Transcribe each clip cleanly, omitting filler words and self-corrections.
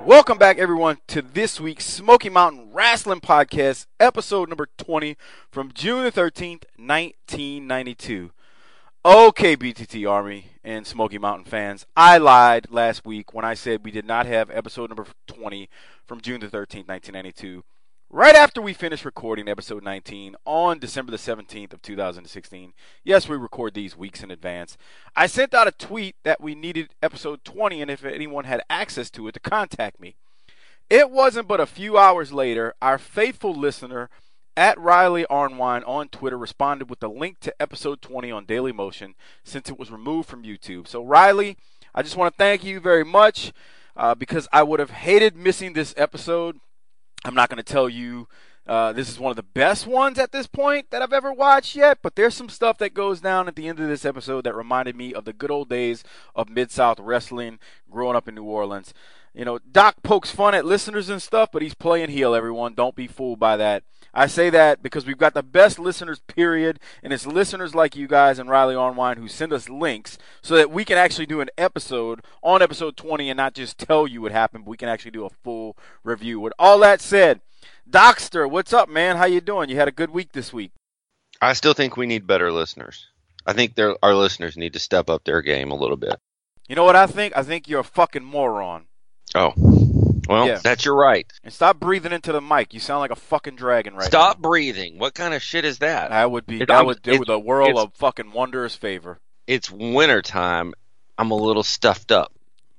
Welcome back, everyone, to this week's Smoky Mountain Wrestling Podcast, episode number 20 from June the 13th, 1992. Okay, BTT Army and Smoky Mountain fans, I lied last week when I said we did not have episode number 20 from June the 13th, 1992. Right after we finished recording episode 19 on December the 17th of 2016. Yes, we record these weeks in advance. I sent out a tweet that we needed episode 20 and if anyone had access to it to contact me. It wasn't but a few hours later, our faithful listener at Riley Arnwine on Twitter responded with a link to episode 20 on Dailymotion since it was removed from YouTube. So Riley, I just want to thank you very much because I would have hated missing this episode. I'm not going to tell you this is one of the best ones at this point that I've ever watched yet, but there's some stuff that goes down at the end of this episode that reminded me of the good old days of Mid-South wrestling growing up in New Orleans. You know, Doc pokes fun at listeners and stuff, but he's playing heel, everyone. Don't be fooled by that. I say that because we've got the best listeners, period, and it's listeners like you guys and Riley Arnwine who send us links so that we can actually do an episode on episode 20 and not just tell you what happened, but we can actually do a full review. With all that said, Docster, what's up, man? How you doing? You had a good week this week. I still think we need better listeners. I think our listeners need to step up their game a little bit. You know what I think? I think you're a fucking moron. Oh. Well, yeah. That's your right. And stop breathing into the mic. You sound like a fucking dragon right now. Stop breathing. What kind of shit is that? That would do the world a fucking wondrous favor. It's wintertime. I'm a little stuffed up.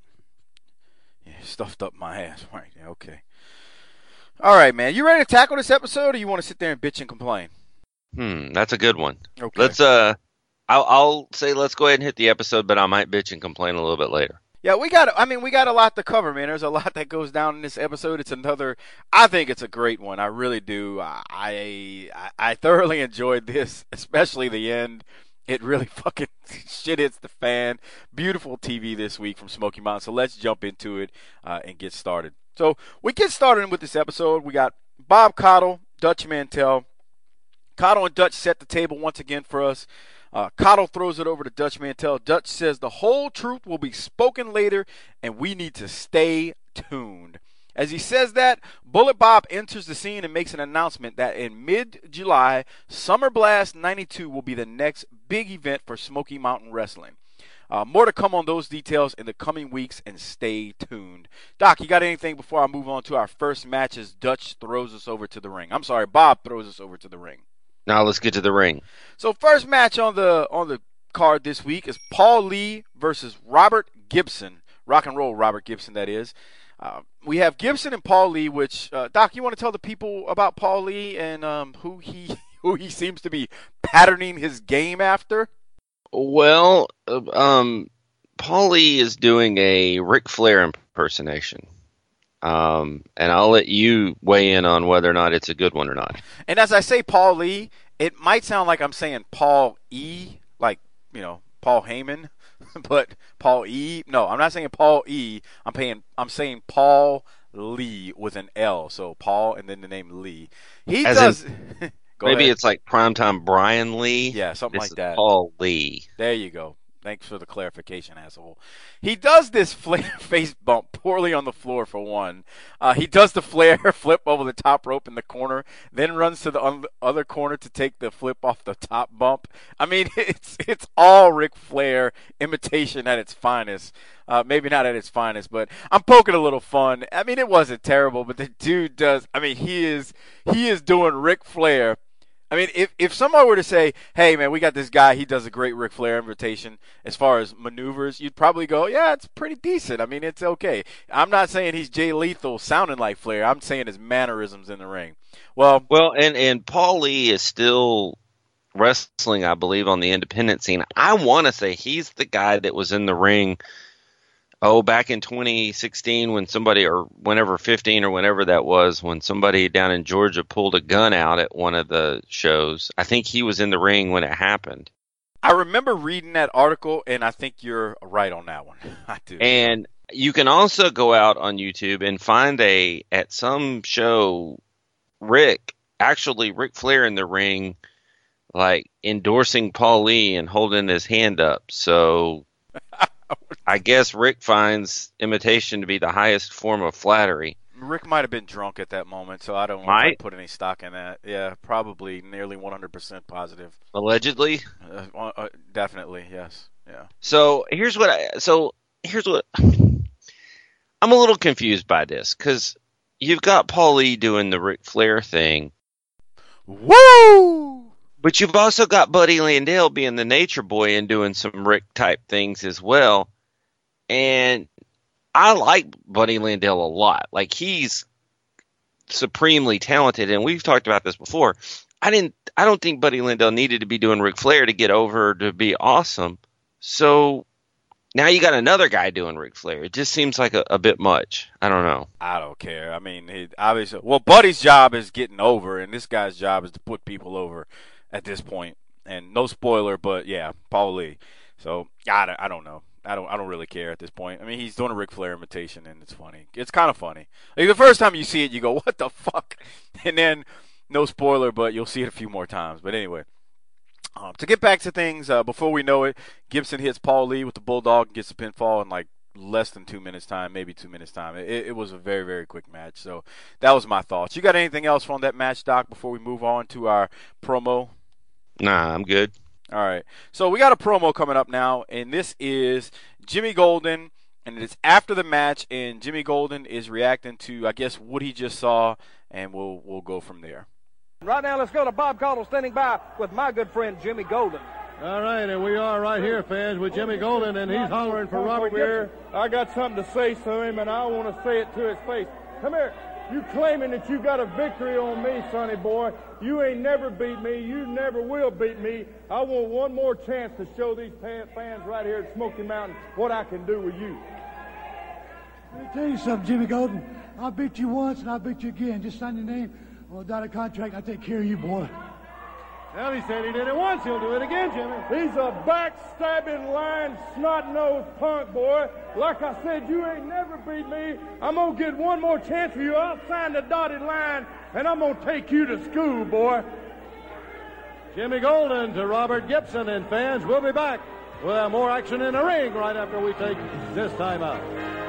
Yeah, stuffed up my ass. Right. Yeah, okay. All right, man. You ready to tackle this episode, or you want to sit there and bitch and complain? That's a good one. Okay. Let's I'll say let's go ahead and hit the episode, but I might bitch and complain a little bit later. Yeah, we got a lot to cover, man. There's a lot that goes down in this episode. I think it's a great one. I really do. I thoroughly enjoyed this, especially the end. It really fucking shit hits the fan. Beautiful TV this week from Smoky Mountain. So let's jump into it and get started. So we get started with this episode. We got Bob Caudle, Dutch Mantell. Caudle and Dutch set the table once again for us. Caudle throws it over to Dutch Mantell. Dutch says the whole truth will be spoken later, and we need to stay tuned. As he says that, Bullet Bob enters the scene and makes an announcement that in mid-July, Summer Blast 92 will be the next big event for Smoky Mountain Wrestling. More to come on those details in the coming weeks, and stay tuned. Doc, you got anything before I move on to our first match as Dutch throws us over to the ring? I'm sorry, Bob throws us over to the ring. Now let's get to the ring. So first match on the card this week is Paul Lee versus Robert Gibson. Rock and roll Robert Gibson, that is. We have Gibson and Paul Lee, which, Doc, you want to tell the people about Paul Lee and who he seems to be patterning his game after? Well, Paul Lee is doing a Ric Flair impersonation. And I'll let you weigh in on whether or not it's a good one or not. And as I say Paul Lee, it might sound like I'm saying Paul E, like, Paul Heyman, but Paul E. No, I'm not saying Paul E. I'm saying Paul Lee with an L. So Paul and then the name Lee. Maybe it's like Primetime Brian Lee. Yeah, something like that. Paul Lee. There you go. Thanks for the clarification, asshole. He does this Flair face bump poorly on the floor, for one. He does the Flair flip over the top rope in the corner, then runs to the other corner to take the flip off the top bump. I mean, it's all Ric Flair imitation at its finest. Maybe not at its finest, but I'm poking a little fun. I mean, it wasn't terrible, but the dude does. I mean, he is doing Ric Flair. I mean, if someone were to say, hey, man, we got this guy, he does a great Ric Flair invitation as far as maneuvers, you'd probably go, yeah, it's pretty decent. I mean, it's okay. I'm not saying he's Jay Lethal sounding like Flair. I'm saying his mannerisms in the ring. Well, and Paul Lee is still wrestling, I believe, on the independent scene. I want to say he's the guy that was in the ring back in 2016 when somebody, or whenever 15 or whenever that was, when somebody down in Georgia pulled a gun out at one of the shows. I think he was in the ring when it happened. I remember reading that article, and I think you're right on that one. I do. And you can also go out on YouTube and find at some show, Ric Flair in the ring, like endorsing Paul Lee and holding his hand up. So I guess Rick finds imitation to be the highest form of flattery. Rick might have been drunk at that moment, so I don't know if I'd put any stock in that. Yeah, probably nearly 100% positive. Allegedly? Definitely, yes. Yeah. So here's what I'm a little confused by this, because you've got Paul Lee doing the Ric Flair thing. Woo! But you've also got Buddy Landel being the nature boy and doing some Rick type things as well. And I like Buddy Landel a lot. Like, he's supremely talented, and we've talked about this before. I don't think Buddy Landel needed to be doing Ric Flair to get over to be awesome. So now you got another guy doing Ric Flair. It just seems like a bit much. I don't know. I don't care. I mean, obviously, Buddy's job is getting over, and this guy's job is to put people over at this point. And no spoiler, but yeah, Paul Lee. So I don't know. I don't really care at this point. I mean, he's doing a Ric Flair imitation, and it's funny. It's kind of funny. Like, the first time you see it, you go, "What the fuck?" And then, no spoiler, but you'll see it a few more times. But anyway, to get back to things, before we know it, Gibson hits Paul Lee with the Bulldog and gets the pinfall in like less than 2 minutes time, maybe 2 minutes time. It was a very, very quick match. So that was my thoughts. You got anything else from that match, Doc, before we move on to our promo? Nah, I'm good. All right. So we got a promo coming up now, and this is Jimmy Golden, and it's after the match, and Jimmy Golden is reacting to, I guess, what he just saw, and we'll go from there. Right now, let's go to Bob Caudle standing by with my good friend Jimmy Golden. All right, and we are right here, fans, with Jimmy Golden, and he's hollering for Robert Gibson. I got something to say to him, and I want to say it to his face. Come here. You claiming that you got a victory on me, sonny boy. You ain't never beat me. You never will beat me. I want one more chance to show these fans right here at Smoky Mountain what I can do with you. Let me tell you something, Jimmy Golden. I beat you once, and I beat you again. Just sign your name. I'll dot a contract. I'll take care of you, boy. Well, he said he did it once. He'll do it again, Jimmy. He's a backstabbing, lying, snot-nosed punk, boy. Like I said, you ain't never beat me. I'm going to get one more chance for you. I'll sign the dotted line, and I'm going to take you to school, boy. Jimmy Golden to Robert Gibson, and fans, we'll be back with more action in the ring right after we take this time out.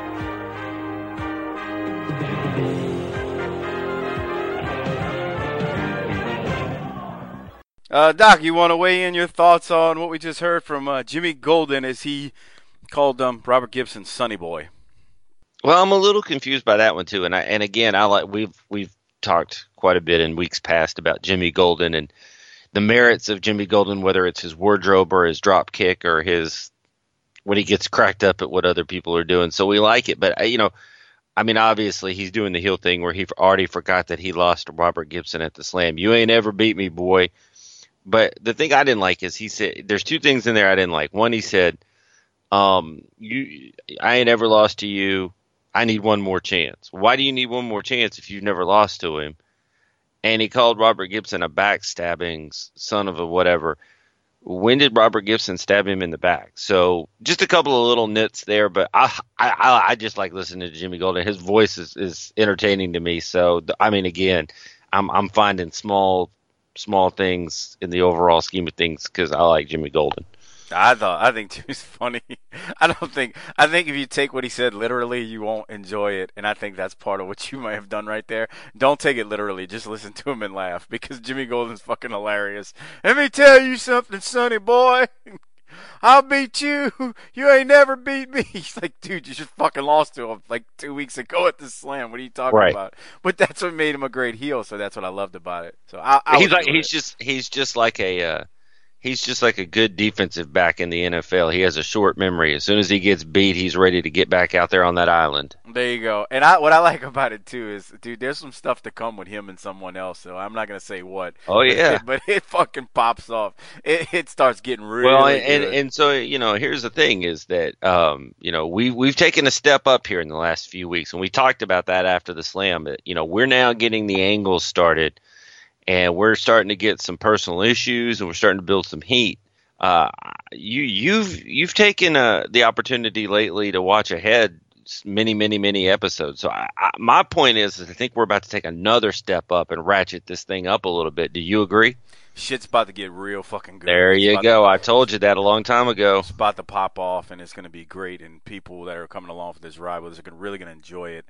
Doc, you want to weigh in your thoughts on what we just heard from Jimmy Golden as he called Robert Gibson Sonny Boy? Well, I'm a little confused by that one too, and again, I like we've talked quite a bit in weeks past about Jimmy Golden and the merits of Jimmy Golden, whether it's his wardrobe or his drop kick or his when he gets cracked up at what other people are doing. So we like it, but I mean, obviously he's doing the heel thing where he already forgot that he lost to Robert Gibson at the Slam. You ain't ever beat me, boy. But the thing I didn't like is he said there's two things in there I didn't like. One, he said, I ain't ever lost to you. I need one more chance. Why do you need one more chance if you've never lost to him? And he called Robert Gibson a backstabbing son of a whatever. When did Robert Gibson stab him in the back? So just a couple of little nits there, but I just like listening to Jimmy Golden. His voice is entertaining to me. So I mean, again, I'm finding small things in the overall scheme of things because I like Jimmy Golden. I think Jimmy's funny. I think if you take what he said literally, you won't enjoy it, and I think that's part of what you might have done right there. Don't take it literally. Just listen to him and laugh because Jimmy Golden's fucking hilarious. Let me tell you something, sonny boy. I'll beat you. You ain't never beat me. He's like, dude, you just fucking lost to him like 2 weeks ago at the Slam. What are you talking about? But that's what made him a great heel. So that's what I loved about it. So he's just like a good defensive back in the NFL. He has a short memory. As soon as he gets beat, he's ready to get back out there on that island. There you go. And what I like about it too is, dude, there's some stuff to come with him and someone else. So I'm not gonna say what. Oh yeah. But it fucking pops off. It starts getting really well. Good. And so here's the thing is that we've taken a step up here in the last few weeks, and we talked about that after the Slam. That we're now getting the angles started. And we're starting to get some personal issues, and we're starting to build some heat. You've taken the opportunity lately to watch ahead many episodes. So my point is I think we're about to take another step up and ratchet this thing up a little bit. Do you agree? Shit's about to get real fucking good. There you go. I told you that a long time ago. It's about to pop off, and it's going to be great. And people that are coming along for this ride with us are really going to enjoy it.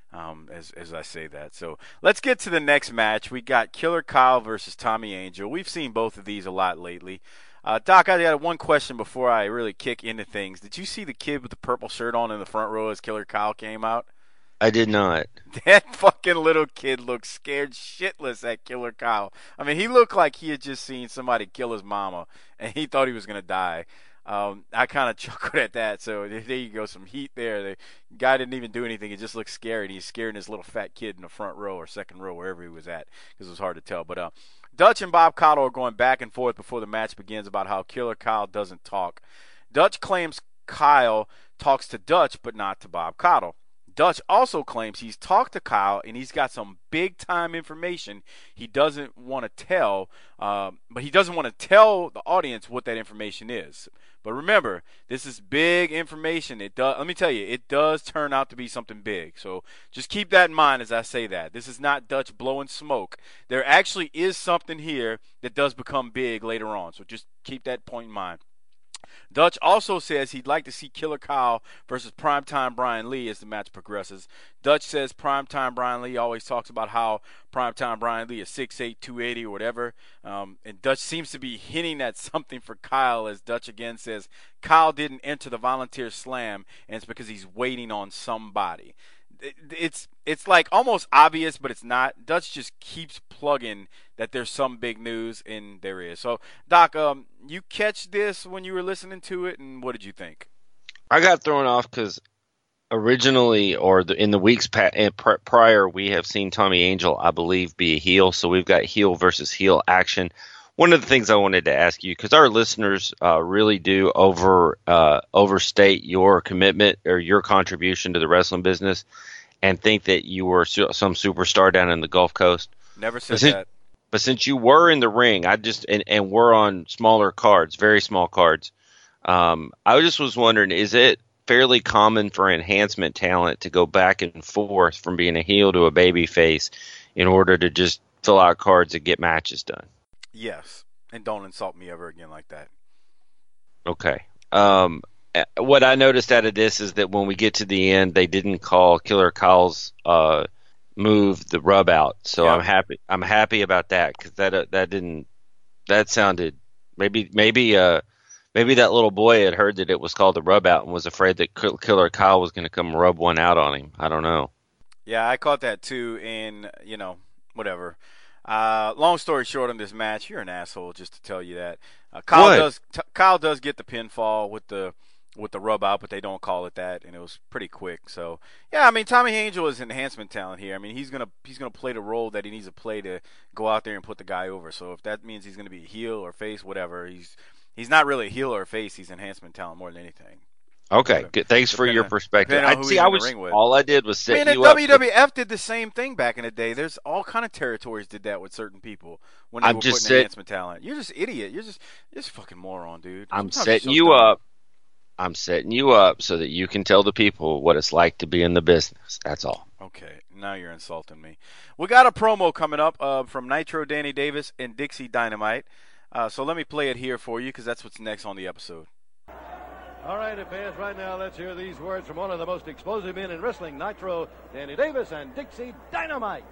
As I say that. So let's get to the next match. We got Killer Kyle versus Tommy Angel. We've seen both of these a lot lately. Doc, I got one question before I really kick into things. Did you see the kid with the purple shirt on in the front row as Killer Kyle came out? I did not. That fucking little kid looked scared shitless at Killer Kyle. I mean, he looked like he had just seen somebody kill his mama, and he thought he was going to die. I kind of chuckled at that. So there you go, some heat there. The guy didn't even do anything. He just looked scared. He's scaring this little fat kid in the front row or second row, wherever he was at, because it was hard to tell. But Dutch and Bob Caudle are going back and forth before the match begins about how Killer Kyle doesn't talk. Dutch claims Kyle talks to Dutch, but not to Bob Caudle. Dutch also claims he's talked to Kyle and he's got some big-time information he doesn't want to tell, but he doesn't want to tell the audience what that information is. But remember, this is big information. Let me tell you, it does turn out to be something big. So just keep that in mind as I say that. This is not Dutch blowing smoke. There actually is something here that does become big later on. So just keep that point in mind. Dutch also says he'd like to see Killer Kyle versus Primetime Brian Lee as the match progresses. Dutch says Primetime Brian Lee always talks about how Primetime Brian Lee is 6'8", 280 or whatever. And Dutch seems to be hinting at something for Kyle, as Dutch again says Kyle didn't enter the Volunteer Slam, and it's because he's waiting on somebody. It's like almost obvious, but it's not. Dutch just keeps plugging that there's some big news, and there is. So, Doc, you catch this when you were listening to it, and what did you think? I got thrown off because originally, or in the weeks prior, we have seen Tommy Angel, I believe, be a heel. So we've got heel versus heel action. One of the things I wanted to ask you, because our listeners really do overstate your commitment or your contribution to the wrestling business, and think that you were some superstar down in the Gulf Coast. Never said that. But since you were in the ring, and we're on smaller cards, very small cards, I just was wondering, is it fairly common for enhancement talent to go back and forth from being a heel to a baby face in order to just fill out cards and get matches done? Yes, and don't insult me ever again like that. Okay. What I noticed out of this is that when we get to the end, they didn't call Killer Kyle's move the rub out. So yeah. I'm happy about that, because that sounded maybe that little boy had heard that it was called the rub out and was afraid that Killer Kyle was going to come rub one out on him. I don't know. Yeah, I caught that too, and whatever. Long story short on this match, you're an asshole just to tell you that. Kyle does get the pinfall with the rub out, but they don't call it that, and it was pretty quick. So yeah, I mean, Tommy Angel is enhancement talent here. I mean, he's gonna play the role that he needs to play to go out there and put the guy over. So if that means he's gonna be heel or face, whatever, he's not really a heel or a face. He's enhancement talent more than anything. Okay, good. Thanks for your perspective. All I did was set you up. WWF did the same thing back in the day. There's all kind of territories did that with certain people when they were putting enhancement talent. You're just idiot. You're just fucking moron, dude. I'm setting you up. I'm setting you up so that you can tell the people what it's like to be in the business. That's all. Okay, now you're insulting me. We got a promo coming up from Nitro Danny Davis and Dixie Dynamite. So let me play it here for you, because that's what's next on the episode. All right, fans, right now let's hear these words from one of the most explosive men in wrestling, Nitro Danny Davis and Dixie Dynamite.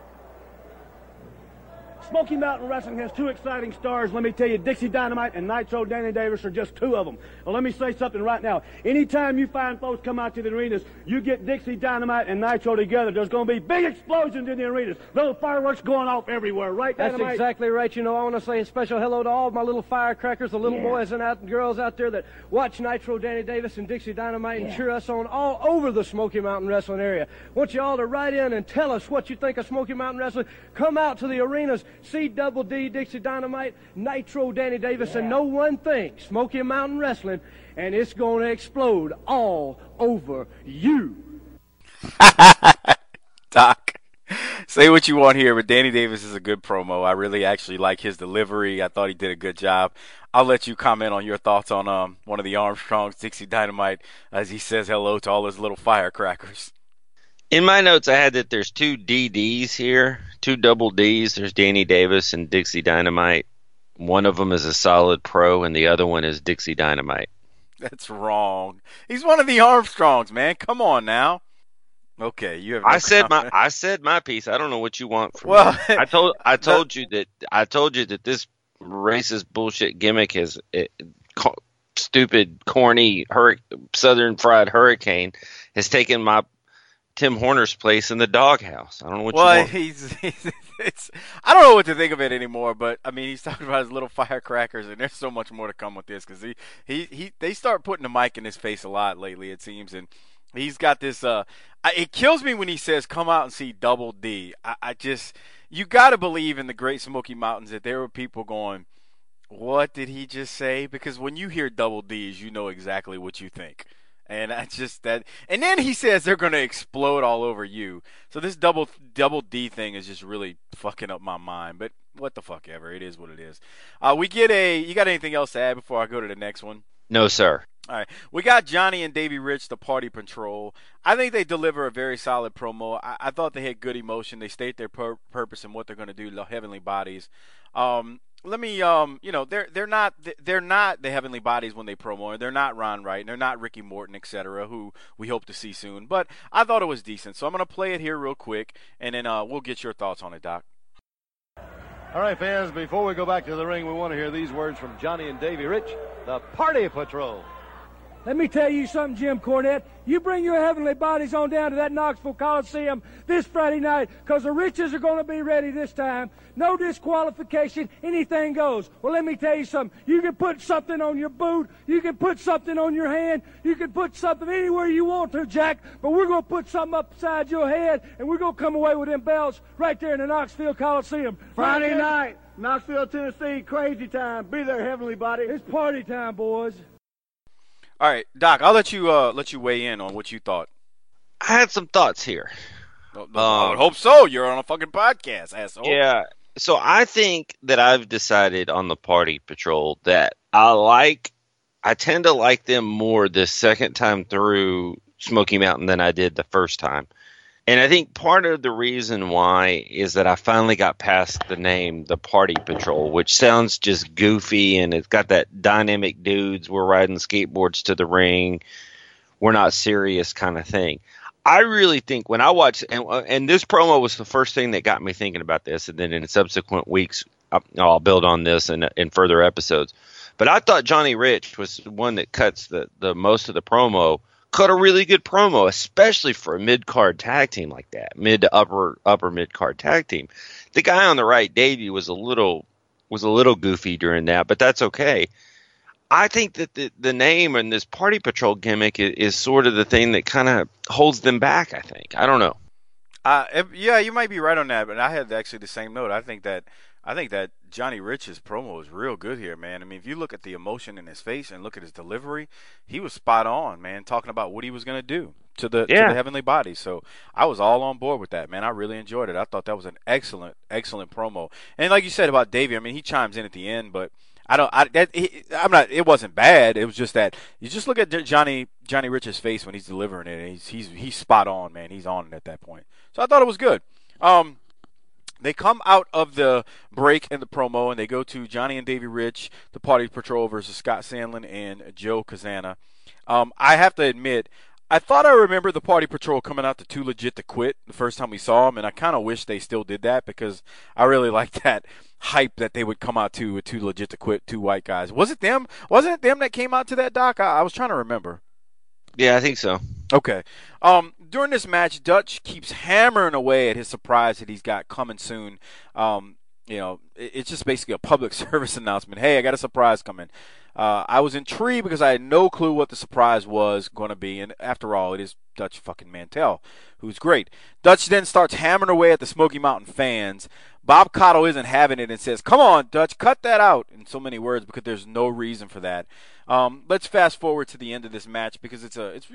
Smoky Mountain Wrestling has two exciting stars. Let me tell you, Dixie Dynamite and Nitro Danny Davis are just two of them. Well, let me say something right now. Anytime you find folks come out to the arenas, you get Dixie Dynamite and Nitro together, there's going to be big explosions in the arenas. Little fireworks going off everywhere, right, Dynamite? That's exactly right. I want to say a special hello to all my little firecrackers, the little boys and girls out there that watch Nitro Danny Davis and Dixie Dynamite and cheer us on all over the Smoky Mountain Wrestling area. I want you all to write in and tell us what you think of Smoky Mountain Wrestling. Come out to the arenas, see Double D, Dixie Dynamite, Nitro Danny Davis, and know one thing, Smoky Mountain Wrestling, and it's going to explode all over you. Doc. Say what you want here, but Danny Davis is a good promo. I really actually like his delivery. I thought he did a good job. I'll let you comment on your thoughts on one of the Armstrongs, Dixie Dynamite, as he says hello to all his little firecrackers. In my notes, I had that there's two DDs here, two double Ds. There's Danny Davis and Dixie Dynamite. One of them is a solid pro, and the other one is Dixie Dynamite. That's wrong. He's one of the Armstrongs, man. Come on now. Okay, you have. No I said my piece. I don't know what you want from well, me. I told you that this racist bullshit gimmick is stupid, corny, Southern Fried Hurricane has taken my Tim Horner's place in the doghouse. I don't know what you want. I don't know what to think of it anymore. But I mean, he's talking about his little firecrackers, and there's so much more to come with this because they start putting the mic in his face a lot lately. It seems, and he's got this. It kills me when he says, "Come out and see Double D." You got to believe in the Great Smoky Mountains that there were people going, "What did he just say?" Because when you hear Double D's, you know exactly what you think. And that's just that. And then he says they're going to explode all over you. So this double D thing is just really fucking up my mind. But what the fuck ever. It is what it is. You got anything else to add before I go to the next one? No, sir. All right. We got Johnny and Davey Rich, the Party Patrol. I think they deliver a very solid promo. I thought they had good emotion. They state their purpose and what they're going to do, the Heavenly Bodies. They're not the Heavenly Bodies when they promo. They're not Ron Wright. They're not Ricky Morton, etc., who we hope to see soon. But I thought it was decent. So I'm going to play it here real quick, and then we'll get your thoughts on it, Doc. All right, fans, before we go back to the ring, we want to hear these words from Johnny and Davey Rich, the Party Patrol. Let me tell you something, Jim Cornette. You bring your heavenly bodies on down to that Knoxville Coliseum this Friday night, because the riches are going to be ready this time. No disqualification. Anything goes. Well, let me tell you something. You can put something on your boot. You can put something on your hand. You can put something anywhere you want to, Jack. But we're going to put something upside your head, and we're going to come away with them belts right there in the Knoxville Coliseum. Friday night, Knoxville, Tennessee, crazy time. Be there, heavenly body. It's party time, boys. All right, Doc, I'll let you weigh in on what you thought. I had some thoughts here. I would hope so. You're on a fucking podcast, asshole. Yeah. So I think that I've decided on the Party Patrol that I tend to like them more the second time through Smoky Mountain than I did the first time. And I think part of the reason why is that I finally got past the name, the Party Patrol, which sounds just goofy, and it's got that dynamic dudes, we're riding skateboards to the ring, we're not serious kind of thing. I really think when I watched, and this promo was the first thing that got me thinking about this, and then in subsequent weeks, I'll build on this in further episodes. But I thought Johnny Rich was the one that cuts the most of the promo. Cut a really good promo, especially for a mid-card tag team like that, mid to upper mid-card tag team. The guy on the right, Davey, was a little goofy during that, but that's okay. I think that the name and this Party Patrol gimmick is sort of the thing that kind of holds them back, I think. I don't know. Yeah, you might be right on that, but I had actually the same note. I think that Johnny Rich's promo is real good here, man. I mean, if you look at the emotion in his face and look at his delivery, he was spot on, man, talking about what he was going to do to the Heavenly Body. So I was all on board with that, man. I really enjoyed it. I thought that was an excellent promo. And like you said about Davey, I mean, he chimes in at the end, but it wasn't bad. It was just that you just look at Johnny Rich's face when he's delivering it. And he's spot on, man. He's on it at that point. So I thought it was good. They come out of the break in the promo, and they go to Johnny and Davey Rich, the Party Patrol versus Scott Sandlin and Joe Kazana. I have to admit, I thought I remember the Party Patrol coming out to Too Legit to Quit the first time we saw them, and I kind of wish they still did that because I really liked that hype that they would come out to with Too Legit to Quit, two white guys. Was it them? Wasn't it them that came out to that, Doc? I was trying to remember. Yeah, I think so. Okay. During this match, Dutch keeps hammering away at his surprise that he's got coming soon. It's just basically a public service announcement. Hey, I got a surprise coming. I was intrigued because I had no clue what the surprise was going to be. And after all, it is Dutch fucking Mantell, who's great. Dutch then starts hammering away at the Smoky Mountain fans. Bob Caudle isn't having it and says, "Come on, Dutch, cut that out," in so many words because there's no reason for that. Let's fast forward to the end of this match because it's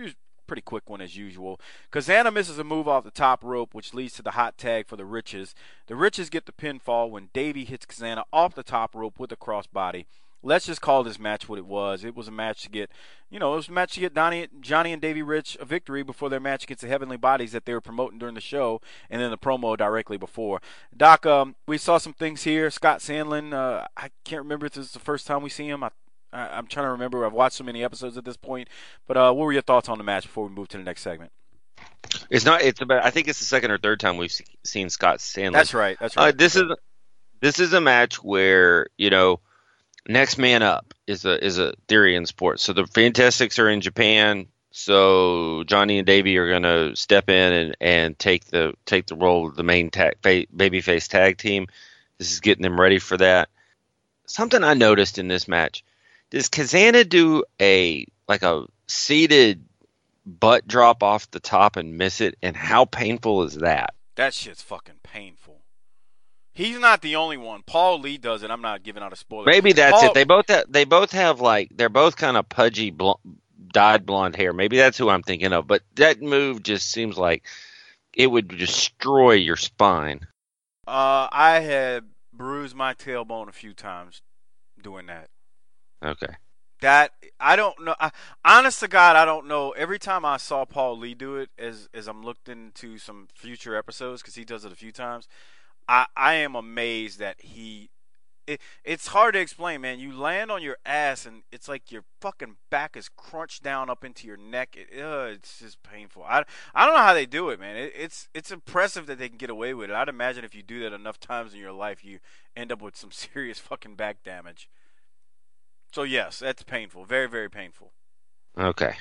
pretty quick one as usual. Kazana misses a move off the top rope, which leads to the hot tag for the Riches. The Riches get the pinfall when Davey hits Kazana off the top rope with a crossbody. Let's just call this match what it was. It was a match to get, Johnny and Davey Rich a victory before their match against the Heavenly Bodies that they were promoting during the show, and then the promo directly before. Doc, we saw some things here. Scott Sandlin, I can't remember if this is the first time we see him. I'm trying to remember. I've watched so many episodes at this point. But what were your thoughts on the match before we move to the next segment? I think it's the second or third time we've seen Scott Sandlin. That's right. This is a match where, next man up is a theory in sports. So the Fantastics are in Japan, so Johnny and Davey are going to step in and take the role of the main babyface tag team. This is getting them ready for that. Something I noticed in this match: does Kazana do a seated butt drop off the top and miss it? And how painful is that? That shit's fucking painful. He's not the only one. Paul Lee does it. I'm not giving out a spoiler. Maybe that's it. They both have they're both kind of pudgy, dyed blonde hair. Maybe that's who I'm thinking of. But that move just seems like it would destroy your spine. I had bruised my tailbone a few times doing that. Okay. That I don't know. Honest to God, I don't know. Every time I saw Paul Lee do it, as I'm looked into some future episodes, because he does it a few times. I am amazed that it's hard to explain, man. You land on your ass and it's like your fucking back is crunched down up into your neck. It's just painful. I don't know how they do it, man. It's impressive that they can get away with it. I'd imagine if you do that enough times in your life, you end up with some serious fucking back damage. So yes, that's painful. Very, very painful. Okay.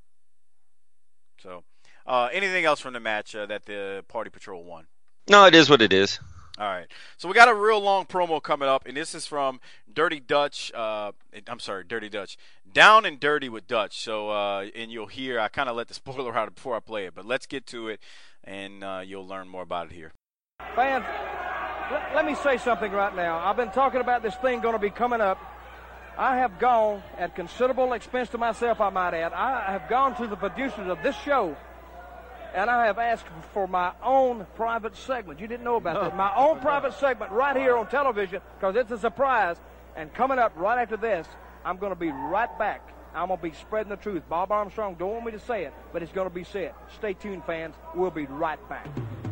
So, anything else from the match that the Party Patrol won? No, it is what it is. All right. So we got a real long promo coming up, and this is from Dirty Dutch. Dirty Dutch. Down and Dirty with Dutch. So, and you'll hear, I kind of let the spoiler out before I play it, but let's get to it, and you'll learn more about it here. Fans, let me say something right now. I've been talking about this thing going to be coming up. I have gone, at considerable expense to myself, I might add, I have gone to the producers of this show, and I have asked for my own private segment. You didn't know about that. My own private segment right here on television, because it's a surprise. And coming up right after this, I'm going to be right back. I'm going to be spreading the truth. Bob Armstrong don't want me to say it, but it's going to be said. Stay tuned, fans. We'll be right back.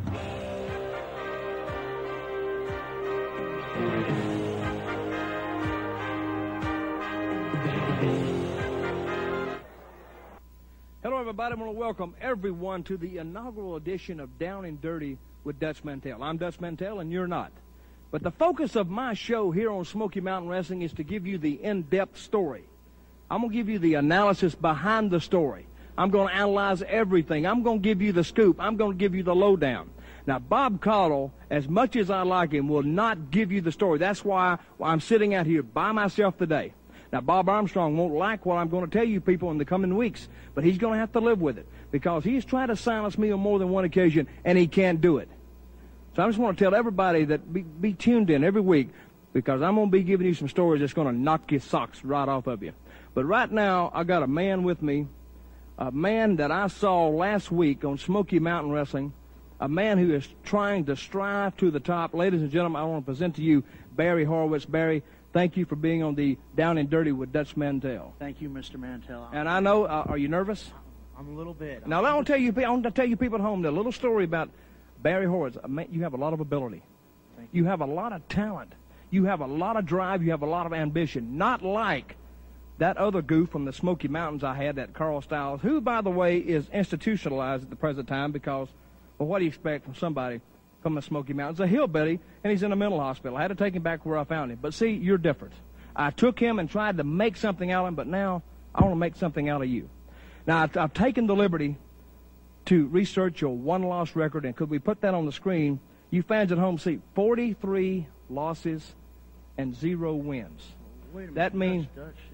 Hello, everybody. I want to welcome everyone to the inaugural edition of Down and Dirty with Dutch Mantell. I'm Dutch Mantell, and you're not. But the focus of my show here on Smoky Mountain Wrestling is to give you the in-depth story. I'm going to give you the analysis behind the story. I'm going to analyze everything. I'm going to give you the scoop. I'm going to give you the lowdown. Now, Bob Caudle, as much as I like him, will not give you the story. That's why I'm sitting out here by myself today. Now, Bob Armstrong won't like what I'm going to tell you people in the coming weeks, but he's going to have to live with it because he's tried to silence me on more than one occasion, and he can't do it. So I just want to tell everybody that be tuned in every week because I'm going to be giving you some stories that's going to knock your socks right off of you. But right now, I got a man with me, a man that I saw last week on Smoky Mountain Wrestling, a man who is trying to strive to the top. Ladies and gentlemen, I want to present to you Barry Horowitz. Barry, thank you for being on the Down and Dirty with Dutch Mantell. Thank you, Mr. Mantell. And I know, are you nervous? I'm a little bit. Now, I want to tell you people at home, a little story about Barry Horowitz. You have a lot of ability. You have a lot of talent. You have a lot of drive. You have a lot of ambition. Not like that other goof from the Smoky Mountains I had, that Carl Stiles, who, by the way, is institutionalized at the present time because, well, what do you expect from somebody from the Smoky Mountains? A hillbilly, and he's in a mental hospital. I had to take him back where I found him. But see, you're different. I took him and tried to make something out of him, but now I want to make something out of you. Now, I've taken the liberty to research your one-loss record, and could we put that on the screen? You fans at home see 43 losses and 0 wins. Wait a minute, that means...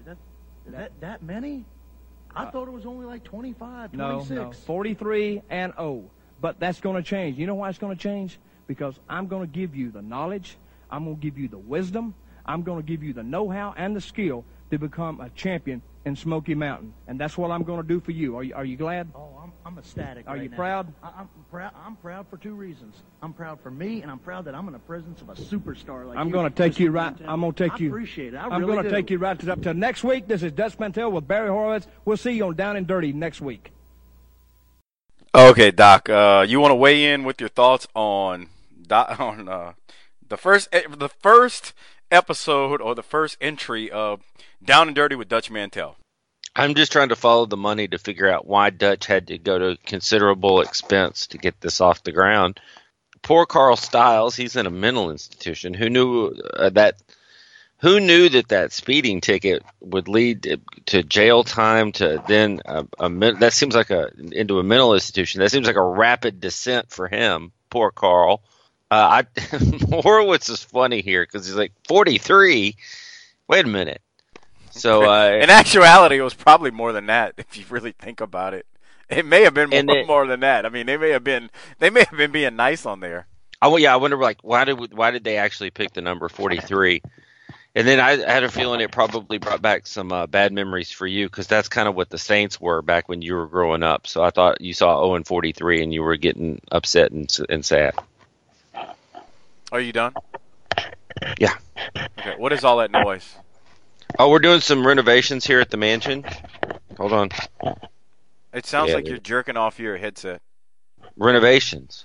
That many? I thought it was only like 25, 26. No, 43 and 0. But that's going to change. You know why it's going to change? Because I'm going to give you the knowledge, I'm going to give you the wisdom, I'm going to give you the know-how and the skill to become a champion in Smoky Mountain. And that's what I'm going to do for you. Are you glad? Oh, I'm ecstatic. Are right you now. proud? I'm proud. I'm proud for two reasons. I'm proud for me, and I'm proud that I'm in the presence of a superstar like you. I'm going to take you right. I'm going to take I you. appreciate it. I'm going to take you right up to next week. This is Dutch Mantell with Barry Horowitz. We'll see you on Down and Dirty next week. Okay, Doc. You want to weigh in with your thoughts on the first episode or the first entry of Down and Dirty with Dutch Mantell? I'm just trying to follow the money to figure out why Dutch had to go to considerable expense to get this off the ground. Poor Carl Stiles, he's in a mental institution. Who knew that speeding ticket would lead to jail time to then that seems like into a mental institution. That seems like a rapid descent for him. Poor Carl. Horowitz is funny here because he's like 43. Wait a minute. So in actuality, it was probably more than that. If you really think about it, it may have been more than that. I mean, they may have been being nice on there. Oh yeah, I wonder like why did they actually pick the number 43? And then I had a feeling it probably brought back some bad memories for you because that's kind of what the Saints were back when you were growing up. So I thought you saw 0-43 and you were getting upset and sad. Are you done? Yeah. Okay. What is all that noise? Oh, we're doing some renovations here at the mansion. Hold on. It sounds like you're jerking off your headset. Renovations.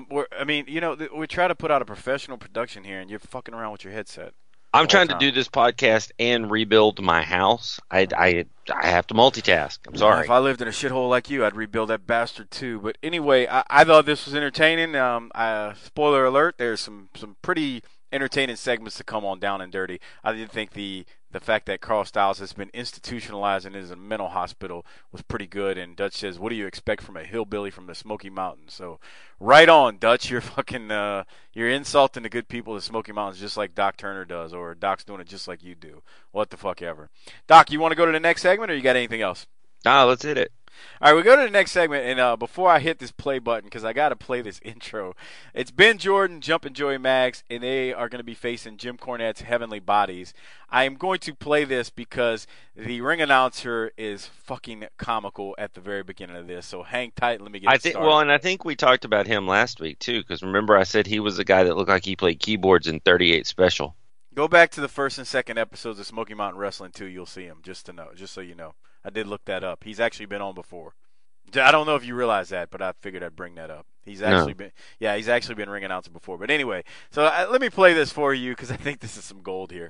We try to put out a professional production here, and you're fucking around with your headset. I'm trying to do this podcast and rebuild my house. I have to multitask. I'm sorry. If I lived in a shithole like you, I'd rebuild that bastard too. But anyway, I thought this was entertaining. Spoiler alert: there's some pretty entertaining segments to come on Down and Dirty. I did think the fact that Carl Stiles has been institutionalized and is in a mental hospital was pretty good. And Dutch says, "What do you expect from a hillbilly from the Smoky Mountains?" So, right on, Dutch. You're fucking you're insulting the good people of the Smoky Mountains just like Doc Turner does, or Doc's doing it just like you do. What the fuck ever. Doc, you want to go to the next segment, or you got anything else? Nah, let's hit it. All right, we go to the next segment, and before I hit this play button, because I got to play this intro, it's Ben Jordan, Jumpin' Joey Maggs, and they are going to be facing Jim Cornette's Heavenly Bodies. I am going to play this because the ring announcer is fucking comical at the very beginning of this, so hang tight and let me get started. Well, and I think we talked about him last week, too, because remember I said he was the guy that looked like he played keyboards in 38 Special. Go back to the first and second episodes of Smoky Mountain Wrestling 2, you'll see him, just so you know. I did look that up. He's actually been on before. I don't know if you realize that, but I figured I'd bring that up. He's actually been ring announcer before. But anyway, so let me play this for you because I think this is some gold here.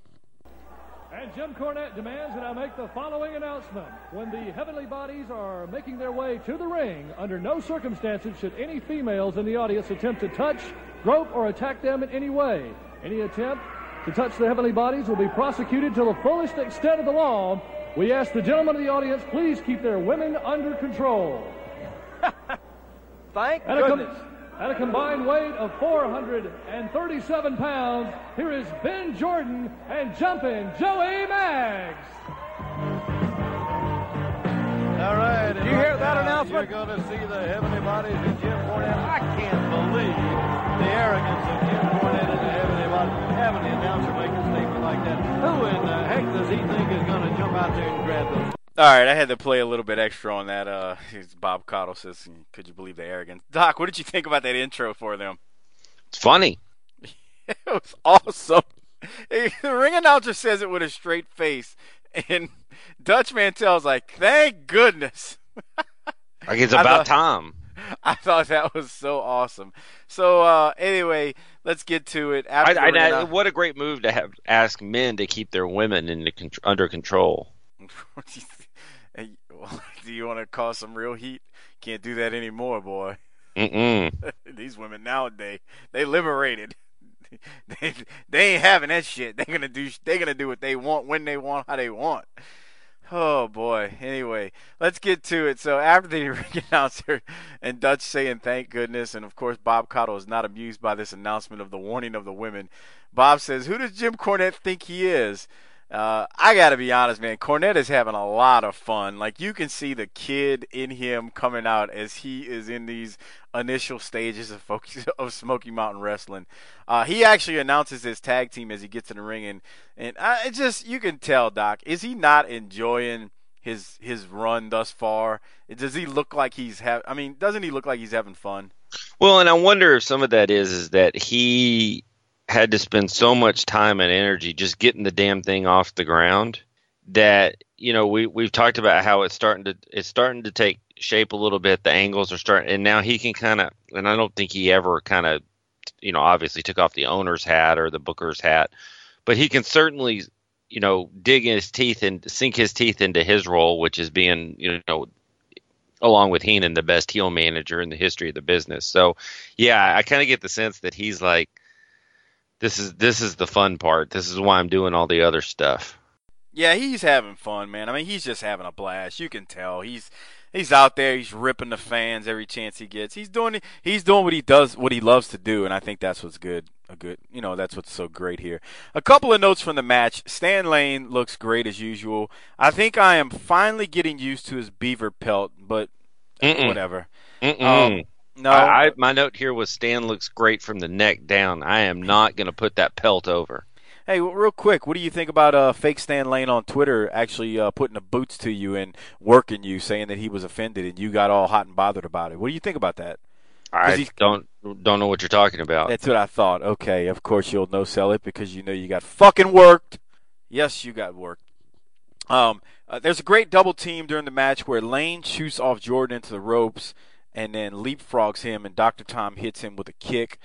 And Jim Cornette demands that I make the following announcement. When the Heavenly Bodies are making their way to the ring, under no circumstances should any females in the audience attempt to touch, grope, or attack them in any way. Any attempt to touch the Heavenly Bodies will be prosecuted to the fullest extent of the law. We ask the gentlemen of the audience, please keep their women under control. Thank goodness. At a combined weight of 437 pounds, here is Ben Jordan and Jumpin' Joey Maggs. All right. Did you hear that announcement? You're going to see the Heavenly Bodies and Jim Cornette. I can't believe the arrogance of Jim Cornette and the Heavenly Bodies. Having the announcer make a statement like that. Who in the heck does he think is going to jump out there and grab those? All right, I had to play a little bit extra on that. Bob Cottle says, "Could you believe the arrogance?" Doc, what did you think about that intro for them? It's funny. It was awesome. The ring announcer says it with a straight face, and Dutch Mantell's like, "Thank goodness." Like it's about time. I thought that was so awesome. So anyway, let's get to it. What a great move to ask men to keep their women under control. Do you want to cause some real heat? Can't do that anymore, boy. These women nowadays, they liberated. They ain't having that shit. They're gonna do what they want, when they want, how they want. Oh boy. Anyway, let's get to it. So after the ring announcer and Dutch saying thank goodness, and of course Bob Cottle is not amused by this announcement of the warning of the women, Bob says, "Who does Jim Cornette think he is?" I gotta be honest, man. Cornette is having a lot of fun. Like, you can see the kid in him coming out as he is in these initial stages of Smoky Mountain Wrestling. He actually announces his tag team as he gets in the ring, and you can tell, Doc, is he not enjoying his run thus far? Does he look like doesn't he look like he's having fun? Well, and I wonder if some of that is that he had to spend so much time and energy just getting the damn thing off the ground that, we've talked about how it's starting to take shape a little bit. The angles are starting, and now he can kind of, and I don't think he ever kind of, obviously took off the owner's hat or the booker's hat, but he can certainly, dig his teeth and sink his teeth into his role, which is being, along with Heenan, the best heel manager in the history of the business. So, yeah, I kind of get the sense that he's like, this is the fun part. This is why I'm doing all the other stuff. Yeah, he's having fun, man. I mean, he's just having a blast. You can tell. He's out there. He's ripping the fans every chance he gets. He's doing what he does, what he loves to do, and I think that's what's good. That's what's so great here. A couple of notes from the match. Stan Lane looks great as usual. I think I am finally getting used to his beaver pelt, but whatever. No, my note here was Stan looks great from the neck down. I am not going to put that pelt over. Hey, real quick, what do you think about fake Stan Lane on Twitter actually putting the boots to you and working you, saying that he was offended and you got all hot and bothered about it? What do you think about that? I don't know what you're talking about. That's what I thought. Okay, of course you'll no-sell it because you got fucking worked. Yes, you got worked. There's a great double team during the match where Lane shoots off Jordan into the ropes and then leapfrogs him, and Dr. Tom hits him with a kick.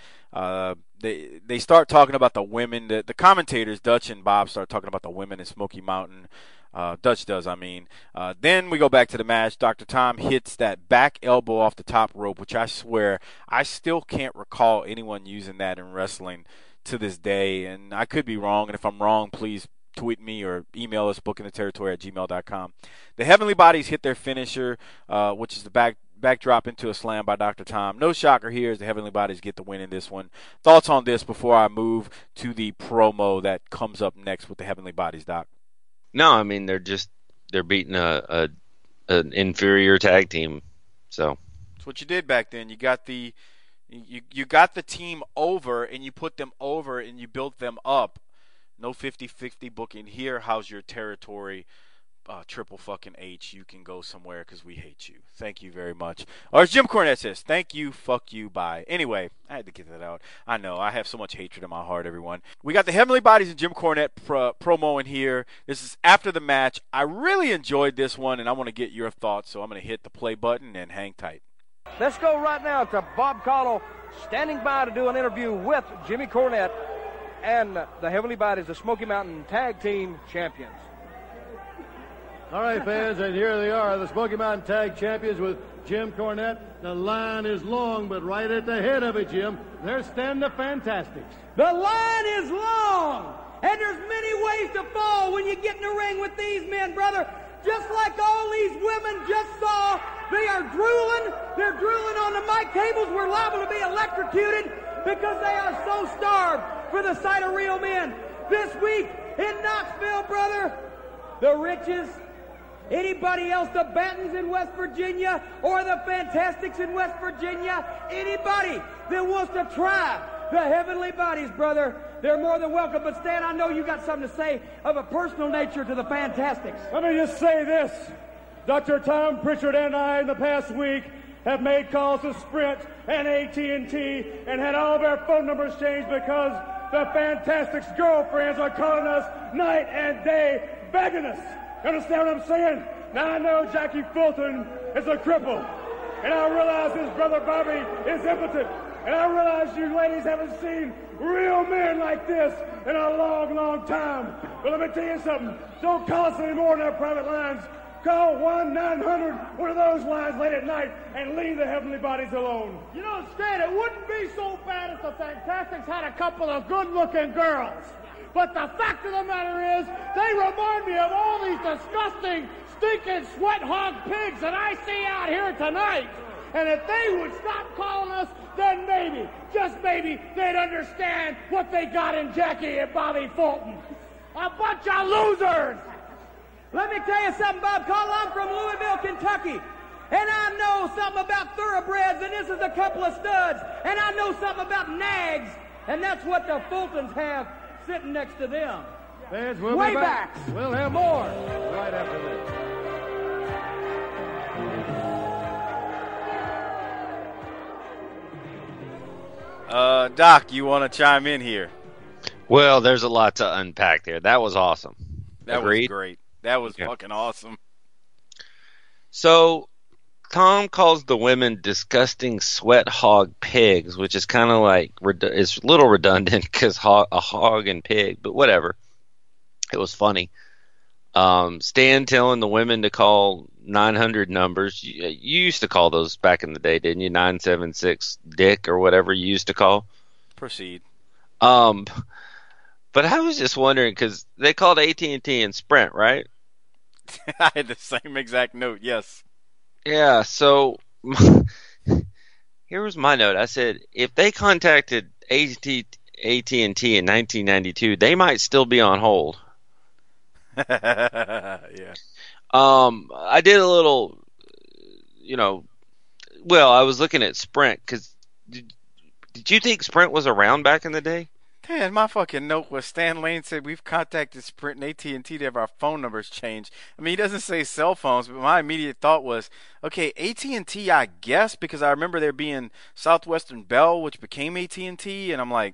They start talking about the women. The commentators, Dutch and Bob, start talking about the women in Smoky Mountain. Dutch does, I mean. Then we go back to the match. Dr. Tom hits that back elbow off the top rope, which I swear I still can't recall anyone using that in wrestling to this day. And I could be wrong, and if I'm wrong, please tweet me or email us, bookingtheterritory@gmail.com. The Heavenly Bodies hit their finisher, which is the backdrop into a slam by Dr. Tom. No shocker here as the Heavenly Bodies get the win in this one. Thoughts on this before I move to the promo that comes up next with the Heavenly Bodies, Doc? No, I mean they're beating an inferior tag team. So that's what you did back then. You got the team over and you put them over and you built them up. No 50-50 booking here. How's your territory? Triple fucking H, you can go somewhere because we hate you. Thank you very much. Or as Jim Cornette says, thank you, fuck you, bye. Anyway, I had to get that out. I know, I have so much hatred in my heart, everyone. We got the Heavenly Bodies and Jim Cornette promo in here. This is after the match. I really enjoyed this one, and I want to get your thoughts, so I'm going to hit the play button and hang tight. Let's go right now to Bob Caudle standing by to do an interview with Jimmy Cornette and the Heavenly Bodies, the Smoky Mountain Tag Team Champions. All right, fans, and here they are, the Smoky Mountain Tag Champions with Jim Cornette. The line is long, but right at the head of it, Jim, there's Stan the Fantastics. The line is long, and there's many ways to fall when you get in the ring with these men, brother. Just like all these women just saw, they are drooling. They're drooling on the mic tables. We're liable to be electrocuted because they are so starved for the sight of real men. This week in Knoxville, brother, the Riches, anybody else, the Bantons in West Virginia or the Fantastics in West Virginia, anybody that wants to try the Heavenly Bodies, brother, they're more than welcome. But Stan, I know you got something to say of a personal nature to the Fantastics. Let me just say this. Dr. Tom Pritchard and I in the past week have made calls to Sprint and AT&T and had all of our phone numbers changed because the Fantastics' girlfriends are calling us night and day, begging us. You understand what I'm saying? Now I know Jackie Fulton is a cripple, and I realize his brother Bobby is impotent, and I realize you ladies haven't seen real men like this in a long, long time. But let me tell you something. Don't call us anymore in our private lines. Call 1-900, one of those lines late at night, and leave the Heavenly Bodies alone. You know, Stan, it wouldn't be so bad if the Fantastics had a couple of good-looking girls. But the fact of the matter is, they remind me of all these disgusting, stinking, sweat-hog pigs that I see out here tonight. And if they would stop calling us, then maybe, just maybe, they'd understand what they got in Jackie and Bobby Fulton. A bunch of losers! Let me tell you something, Bob Caudle. I'm from Louisville, Kentucky. And I know something about thoroughbreds, and this is a couple of studs. And I know something about nags, and that's what the Fultons have sitting next to them. Fans, we'll Way be back. back. We'll have more right after this. Doc, you want to chime in here? Well, there's a lot to unpack there. That was awesome. That Agreed? was great. That was fucking awesome. So, Tom calls the women disgusting sweat hog pigs, which is kind of like, it's a little redundant because a hog and pig, but whatever. It was funny. Stan telling the women to call 900 numbers. You used to call those back in the day, didn't you? 976 Dick or whatever you used to call. Proceed. But I was just wondering because they called AT&T and Sprint, right? I had the same exact note. Yes. Yeah. So here was my note. I said if they contacted AT&T in 1992, they might still be on hold. Yeah. I did a little, I was looking at Sprint because did you think Sprint was around back in the day? Man, my fucking note was Stan Lane said we've contacted Sprint and AT&T to have our phone numbers changed. I mean, he doesn't say cell phones, but my immediate thought was, okay, AT&T, I guess, because I remember there being Southwestern Bell, which became AT&T, and I'm like,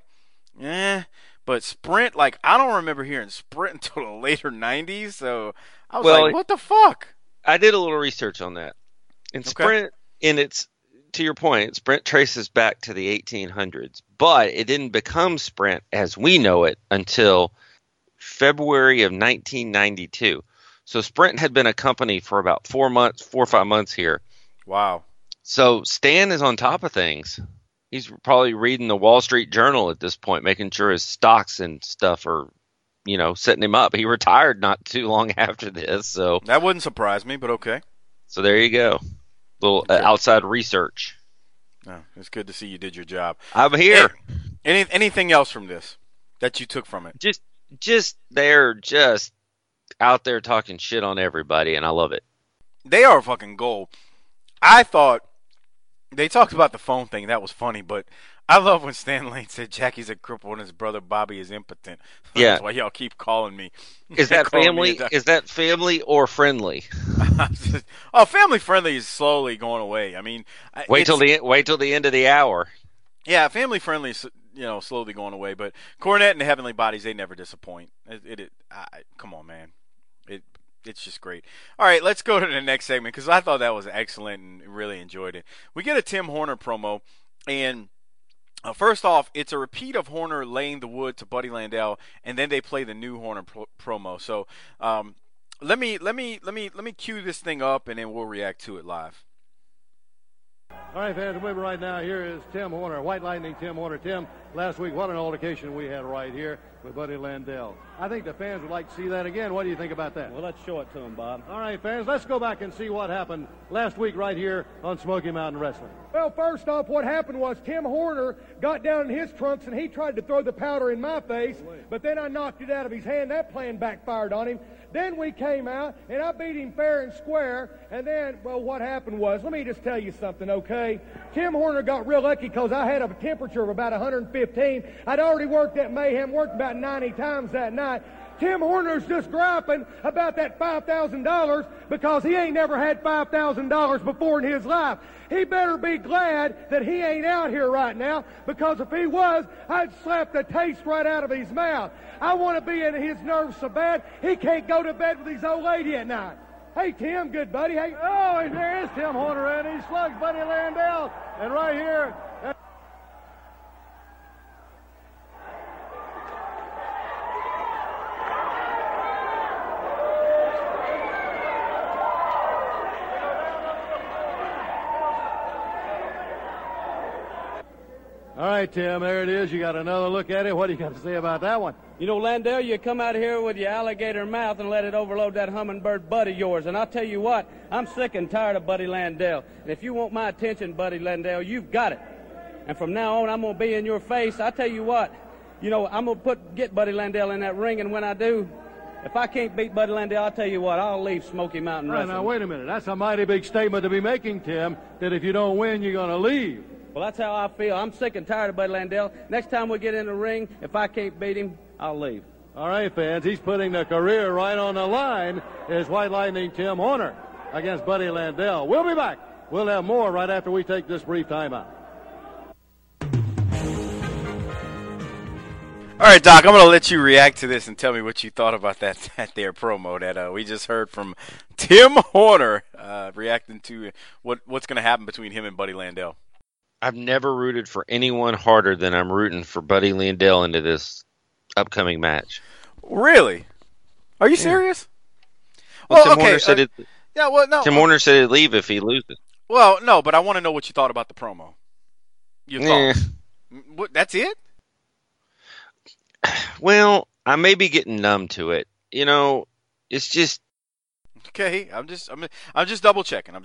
but Sprint, like, I don't remember hearing Sprint until the later 90s, so I was like, what the fuck? I did a little research on that. And Sprint, to your point, Sprint traces back to the 1800s, but it didn't become Sprint as we know it until February of 1992. So Sprint had been a company for about 4 or 5 months here. Wow. So Stan is on top of things. He's probably reading the Wall Street Journal at this point, making sure his stocks and stuff are, setting him up. He retired not too long after this, so that wouldn't surprise me, but okay. So there you go. Little outside research. Oh, it's good to see you did your job. I'm here. Hey, anything else from this that you took from it? Just they're just out there talking shit on everybody, and I love it. They are fucking gold. I thought they talked about the phone thing. That was funny, but I love when Stan Lane said Jackie's a cripple and his brother Bobby is impotent. Yeah. That's why y'all keep calling me. Is that family? Is that family or friendly? Family friendly is slowly going away. I mean, wait till the end of the hour. Yeah, family friendly is slowly going away. But Cornette and the Heavenly Bodies, they never disappoint. Come on, man. It's just great. All right, let's go to the next segment because I thought that was excellent and really enjoyed it. We get a Tim Horner promo, and first off, it's a repeat of Horner laying the wood to Buddy Landel, and then they play the new Horner promo. So let me cue this thing up, and then we'll react to it live. All right, fans, with me right now here is Tim Horner, White Lightning Tim Horner. Tim, last week, what an altercation we had right here with Buddy Landel. I think the fans would like to see that again. What do you think about that? Well, let's show it to them, Bob. All right, fans, let's go back and see what happened last week right here on Smoky Mountain Wrestling. Well, first off, what happened was Tim Horner got down in his trunks and he tried to throw the powder in my face, but then I knocked it out of his hand. That plan backfired on him. Then we came out, and I beat him fair and square, and then, well, what happened was, let me just tell you something, okay? Tim Horner got real lucky because I had a temperature of about 115. I'd already worked at Mayhem, worked about 90 times that night. Tim Horner's just griping about that $5,000 because he ain't never had $5,000 before in his life. He better be glad that he ain't out here right now, because if he was, I'd slap the taste right out of his mouth. I want to be in his nerves so bad he can't go to bed with his old lady at night. Hey, Tim, good buddy. Hey. Oh, and there is Tim Horner, and he slugs Buddy Landel. And right here... All right, Tim, there it is. You got another look at it. What do you got to say about that one? You know, Landel, you come out here with your alligator mouth and let it overload that hummingbird butt of yours. And I'll tell you what, I'm sick and tired of Buddy Landel. And if you want my attention, Buddy Landel, you've got it. And from now on, I'm going to be in your face. I tell you what, I'm going to get Buddy Landel in that ring, and when I do, if I can't beat Buddy Landel, I'll tell you what, I'll leave Smoky Mountain Wrestling. Now, wait a minute. That's a mighty big statement to be making, Tim, that if you don't win, you're going to leave. Well, that's how I feel. I'm sick and tired of Buddy Landel. Next time we get in the ring, if I can't beat him, I'll leave. All right, fans, he's putting the career right on the line, is White Lightning Tim Horner against Buddy Landel. We'll be back. We'll have more right after we take this brief timeout. All right, Doc, I'm going to let you react to this and tell me what you thought about that there promo that we just heard from Tim Horner reacting to what's going to happen between him and Buddy Landel. I've never rooted for anyone harder than I'm rooting for Buddy Landel into this upcoming match. Really? Are you serious? Well, Tim Horner said no. Tim Horner said he'd leave if he loses. Well, no, but I want to know what you thought about the promo. Your thoughts. What, that's it? Well, I may be getting numb to it. You know, it's just okay. I'm just double checking.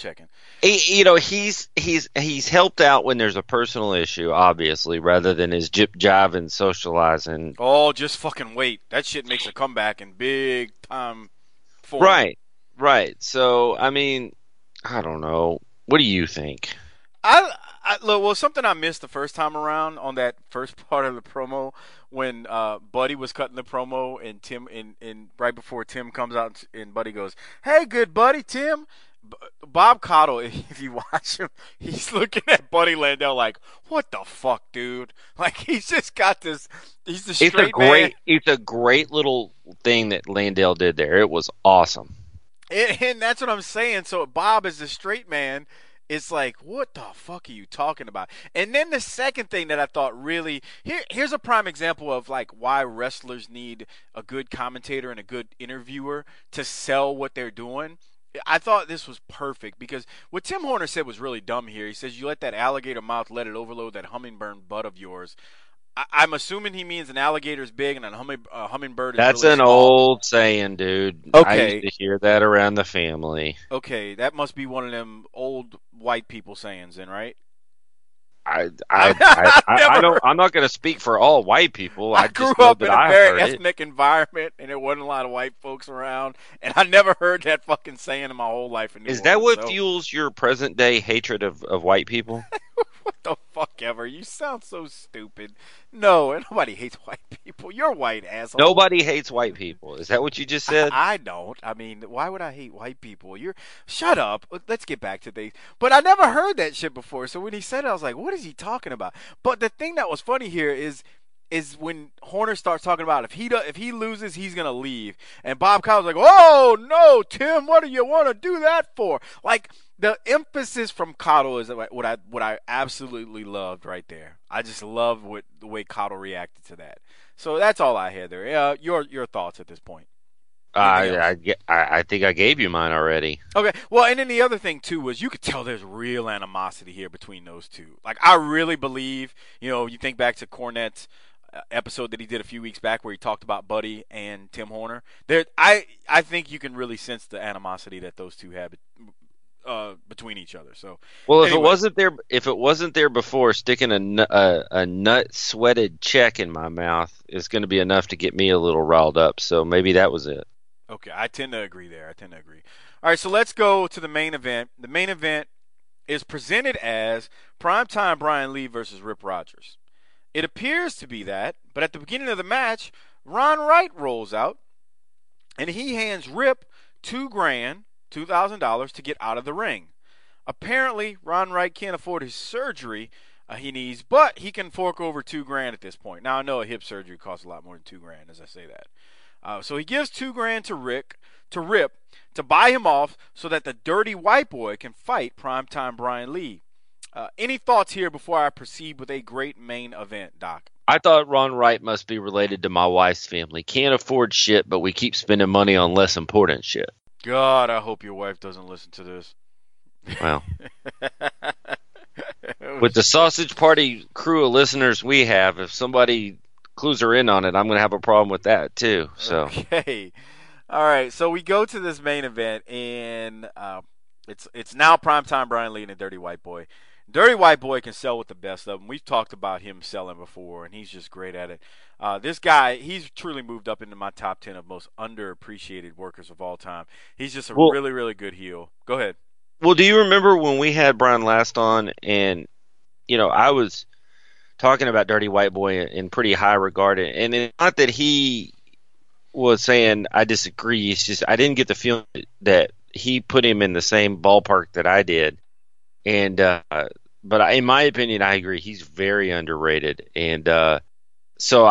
He's helped out when there's a personal issue, obviously, rather than his jip jive and socializing. Oh, just fucking wait. That shit makes a comeback in big time form. Right. So, I mean, I don't know. What do you think? Look, something I missed the first time around on that first part of the promo when Buddy was cutting the promo and Tim and right before Tim comes out and Buddy goes, "Hey, good buddy, Tim." Bob Caudle, if you watch him, he's looking at Buddy Landel like, "What the fuck, dude?" Like he's just got this. He's the straight man. It's a great little thing that Landel did there. It was awesome. And that's what I'm saying. So Bob is the straight man. It's like, what the fuck are you talking about? And then the second thing that I thought really, here's a prime example of like why wrestlers need a good commentator and a good interviewer to sell what they're doing. I thought this was perfect because what Tim Horner said was really dumb here. He says, you let that alligator mouth let it overload that hummingbird butt of yours. I'm assuming he means an alligator's big and a hummingbird is That's really an small. old saying, dude. Okay. I used to hear that around the family. Okay, that must be one of them old white people sayings, then, right? I'm not going to speak for all white people. I grew up in a very ethnic environment, and there wasn't a lot of white folks around, and I never heard that fucking saying in my whole life. Is that what fuels your present day hatred of white people? What the fuck ever? You sound so stupid. No, nobody hates white people. You're white, asshole. Nobody hates white people. Is that what you just said? I don't. I mean, why would I hate white people? Shut up. Let's get back to things. But I never heard that shit before. So when he said it, I was like, what is he talking about? But the thing that was funny here is when Horner starts talking about if he loses, he's gonna leave, and Bob Caudle's like, "Oh no, Tim, what do you want to do that for?" Like the emphasis from Caudle is what I absolutely loved right there. I just love the way Caudle reacted to that. So that's all I had there. Your thoughts at this point? I think I gave you mine already. Okay. Well, and then the other thing too was you could tell there's real animosity here between those two. Like I really believe, you think back to Cornette's episode that he did a few weeks back where he talked about Buddy and Tim Horner. I think you can really sense the animosity that those two have between each other. So, well, anyway. if it wasn't there before, sticking a nut sweated check in my mouth is going to be enough to get me a little riled up. So maybe that was it. Okay, I tend to agree there. All right, so let's go to the main event. The main event is presented as Primetime Brian Lee versus Rip Rogers. It appears to be that, but at the beginning of the match, Ron Wright rolls out, and he hands Rip $2,000 to get out of the ring. Apparently, Ron Wright can't afford his surgery he needs, but he can fork over $2,000 at this point. Now I know a hip surgery costs a lot more than $2,000, as I say that. So he gives $2,000 to Rip to buy him off so that the dirty white boy can fight Primetime Brian Lee. Any thoughts here before I proceed with a great main event, Doc? I thought Ron Wright must be related to my wife's family. Can't afford shit, but we keep spending money on less important shit. God, I hope your wife doesn't listen to this. Well, with the Sausage Party crew of listeners we have, if somebody clues her in on it, I'm going to have a problem with that too. So okay, all right. So we go to this main event, and it's now Primetime Brian Lee and the Dirty White Boy. Dirty White Boy can sell with the best of them. We've talked about him selling before, and he's just great at it. This guy, he's truly moved up into my top 10 of most underappreciated workers of all time. He's just a really, really good heel. Go ahead. Well, do you remember when we had Brian Last on, and I was talking about Dirty White Boy in pretty high regard, and it's not that he was saying I disagree. It's just I didn't get the feeling that he put him in the same ballpark that I did. And but in my opinion, I agree. He's very underrated. And So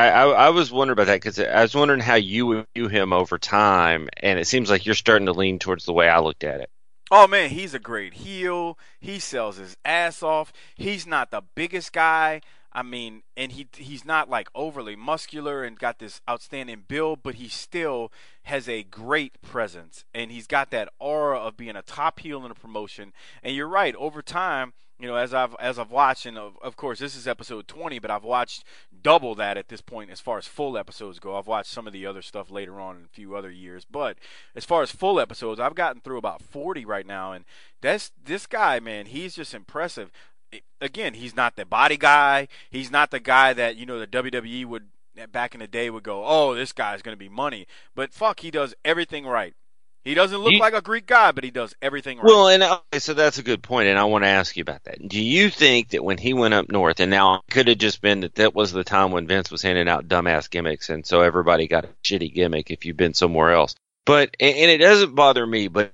I was wondering about that because I was wondering how you would view him over time, and it seems like you're starting to lean towards the way I looked at it. Oh man, he's a great heel. He sells his ass off. He's not the biggest guy. I mean, and he's not like overly muscular and got this outstanding build, but he still has a great presence, and he's got that aura of being a top heel in a promotion. And you're right, over time, you know, as I've watched, and of course this is episode 20, but I've watched double that at this point as far as full episodes go. I've watched some of the other stuff later on in a few other years, but as far as full episodes, I've gotten through about 40 right now, and this guy, man, he's just impressive. Again, he's not the body guy. He's not the guy that, you know, the WWE would back in the day would go, oh, this guy's going to be money. But fuck, he does everything right. He doesn't look like a Greek guy, but he does everything right. Well, and okay, so that's a good point, and I want to ask you about that. Do you think that when he went up north, and now it could have just been that was the time when Vince was handing out dumbass gimmicks, and so everybody got a shitty gimmick if you've been somewhere else. But and it doesn't bother me. But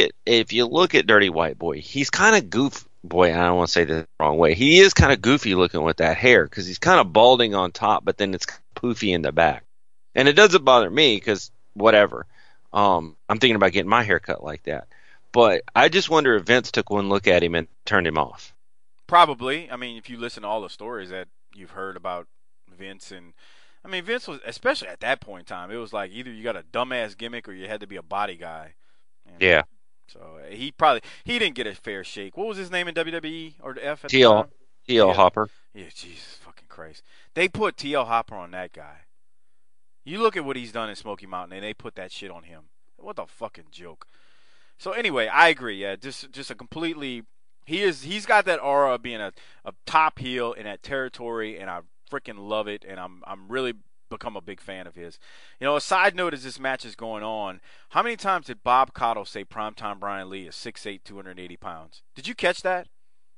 if you look at Dirty White Boy, he's kind of goofy. Boy, I don't want to say this the wrong way. He is kind of goofy looking with that hair because he's kind of balding on top, but then it's poofy in the back. And it doesn't bother me because whatever. I'm thinking about getting my hair cut like that. But I just wonder if Vince took one look at him and turned him off. Probably. I mean, if you listen to all the stories that you've heard about Vince, and I mean, Vince was, especially at that point in time, it was like either you got a dumbass gimmick or you had to be a body guy. And yeah. So he didn't get a fair shake. What was his name in WWE or the F at the time? TL Hopper. Yeah, Jesus fucking Christ. They put TL Hopper on that guy. You look at what he's done in Smoky Mountain, and they put that shit on him. What a fucking joke. So anyway, I agree. Yeah, just a completely. He's got that aura of being a top heel in that territory, and I freaking love it. And I'm really become a big fan of his. You know, a side note as this match is going on, how many times did Bob Caudle say Primetime Brian Lee is 6'8", 280 pounds? Did you catch that?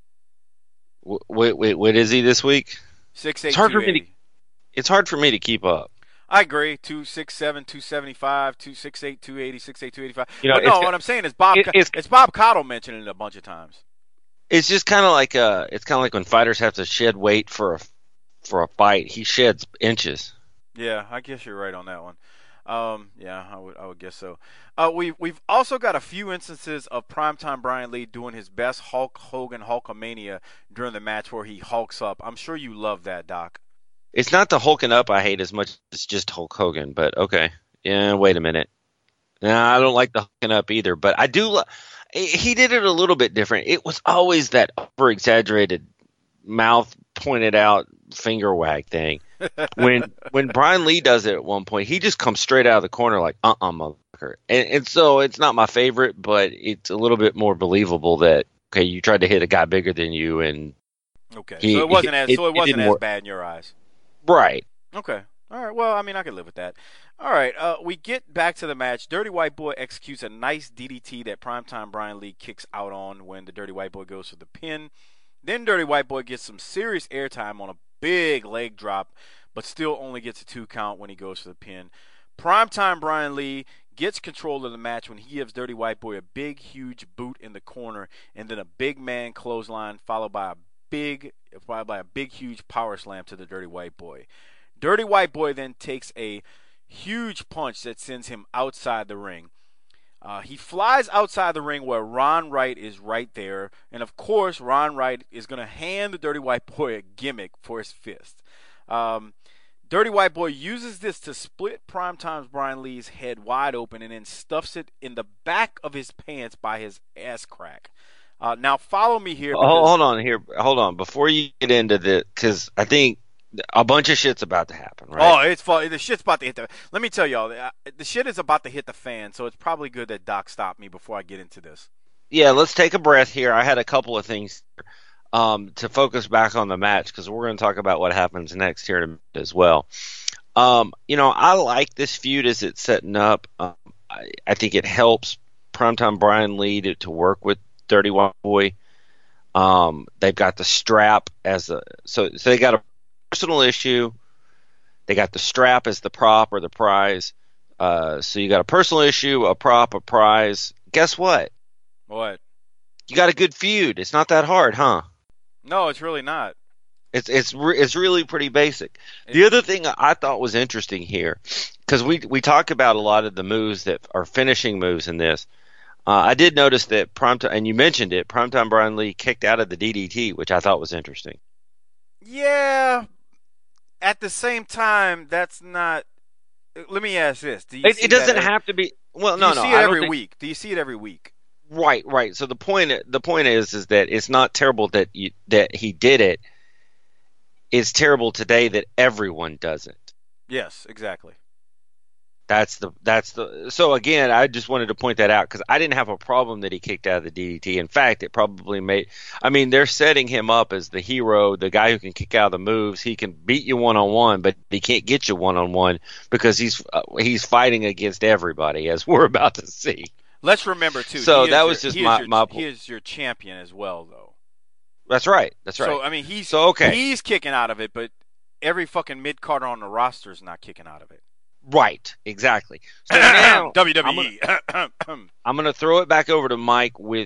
Wait, what is he this week? 6'8", 280. It's hard for me to keep up. I agree. 267, 275, 268, 280, 68, 285. You know, but no, what I'm saying is it's Bob Caudle mentioning it a bunch of times. It's just kind of like when fighters have to shed weight for a fight. He sheds inches. Yeah, I guess you're right on that one. Yeah, I would guess so. We've also got a few instances of Primetime Brian Lee doing his best Hulk Hogan Hulkamania during the match where he hulks up. I'm sure you love that, Doc. It's not the hulking up I hate as much as it's just Hulk Hogan, but okay. Yeah, wait a minute. No, I don't like the hulking up either, but I do. He did it a little bit different. It was always that over-exaggerated mouth pointed out finger wag thing. When Brian Lee does it at one point, he just comes straight out of the corner like, motherfucker. And so it's not my favorite, but it's a little bit more believable that, okay, you tried to hit a guy bigger than you, and okay, so it wasn't as bad in your eyes. Right. Okay. All right. Well, I mean, I can live with that. All right. We get back to the match. Dirty White Boy executes a nice DDT that Primetime Brian Lee kicks out on when the Dirty White Boy goes for the pin. Then Dirty White Boy gets some serious airtime on a big leg drop, but still only gets a 2 count when he goes for the pin. Primetime Brian Lee gets control of the match when he gives Dirty White Boy a big, huge boot in the corner, and then a big man clothesline followed by a big, huge power slam to the Dirty White Boy. Dirty White Boy then takes a huge punch that sends him outside the ring. He flies outside the ring where Ron Wright is right there, and of course Ron Wright is going to hand the Dirty White Boy a gimmick for his fist. Dirty White Boy uses this to split Primetime's Brian Lee's head wide open and then stuffs it in the back of his pants by his ass crack. Now follow me here. Hold on. Before you get into this, because I think a bunch of shit's about to happen, right? Oh, it's fun. The shit's about to hit let me tell y'all, the shit is about to hit the fan, so it's probably good that Doc stopped me before I get into this. Yeah, let's take a breath here. I had a couple of things to focus back on the match, because we're going to talk about what happens next here in a minute as well. I like this feud as it's setting up. I think it helps Primetime Brian Lee to work with Dirty White Boy. They've got the strap so they got a personal issue. They got the strap as the prop or the prize. So you got a personal issue, a prop, a prize. Guess what? What? You got a good feud. It's not that hard, huh? No, it's really not. It's really pretty basic. The other thing I thought was interesting here, because we talk about a lot of the moves that are finishing moves in this. I did notice that Primetime, and you mentioned it, Primetime Brian Lee kicked out of the DDT, which I thought was interesting. Yeah. At the same time, that's not. Let me ask this: It doesn't have to be. Well, no. Do you see it every week? Do you see it every week? Right. So the point is that it's not terrible that he did it. It's terrible today that everyone does it. Yes, exactly. So again, I just wanted to point that out because I didn't have a problem that he kicked out of the DDT. In fact, it probably they're setting him up as the hero, the guy who can kick out the moves. He can beat you one-on-one, but he can't get you one-on-one because he's fighting against everybody, as we're about to see. Let's remember too. So that was just my point. He is your champion as well, though. That's right. So I mean, he's kicking out of it, but every fucking mid-carder on the roster is not kicking out of it. Right, exactly. So now WWE. I'm going to throw it back over to Mike with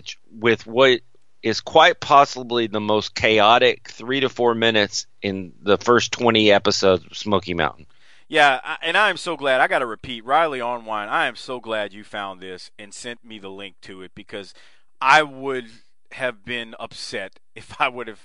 what is quite possibly the most chaotic 3 to 4 minutes in the first 20 episodes of Smoky Mountain. Yeah, and I am so glad. I got to repeat, Riley Onwine, I am so glad you found this and sent me the link to it because I would have been upset if I wouldn't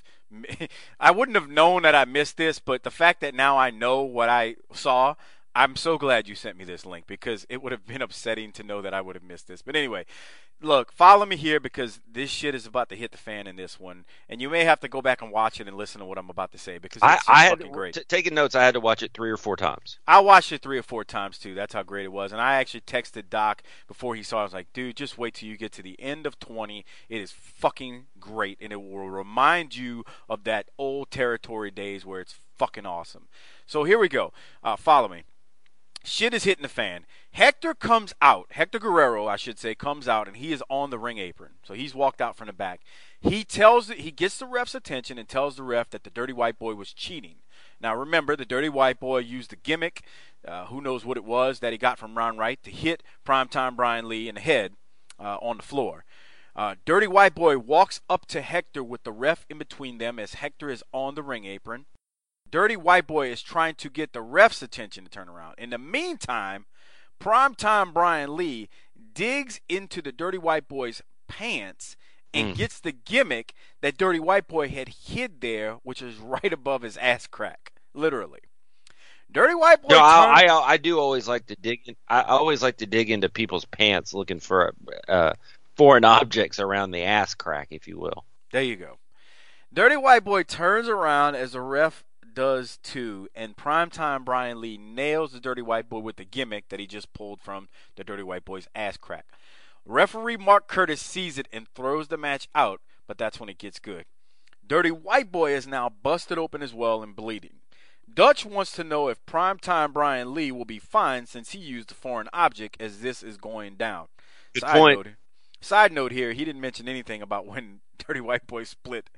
have known that I missed this, but the fact that now I know what I saw, I'm so glad you sent me this link because it would have been upsetting to know that I would have missed this. But anyway, look, follow me here because this shit is about to hit the fan in this one. And you may have to go back and watch it and listen to what I'm about to say because it's fucking great. Taking notes, I had to watch it 3 or 4 times. I watched it 3 or 4 times too. That's how great it was. And I actually texted Doc before he saw it. I was like, dude, just wait till you get to the end of 20. It is fucking great. And it will remind you of that old territory days where it's fucking awesome. So here we go. Follow me. Shit is hitting the fan. Hector Guerrero, I should say, comes out, and he is on the ring apron. So he's walked out from the back. He gets the ref's attention and tells the ref that the Dirty White Boy was cheating. Now remember, the Dirty White Boy used the gimmick, who knows what it was, that he got from Ron Wright to hit Primetime Brian Lee in the head on the floor. Dirty White Boy walks up to Hector with the ref in between them as Hector is on the ring apron. Dirty White Boy is trying to get the ref's attention to turn around. In the meantime, Primetime Brian Lee digs into the Dirty White Boy's pants and gets the gimmick that Dirty White Boy had hid there, which is right above his ass crack, literally. Dirty White Boy. No, I do always like to dig in. I always like to dig into people's pants, looking for foreign objects around the ass crack, if you will. There you go. Dirty White Boy turns around as the ref does too, and Primetime Brian Lee nails the Dirty White Boy with the gimmick that he just pulled from the Dirty White Boy's ass crack. Referee Mark Curtis sees it and throws the match out, but that's when it gets good. Dirty White Boy is now busted open as well and bleeding. Dutch wants to know if Primetime Brian Lee will be fine since he used a foreign object as this is going down. Good point. Side note here, he didn't mention anything about when Dirty White Boy split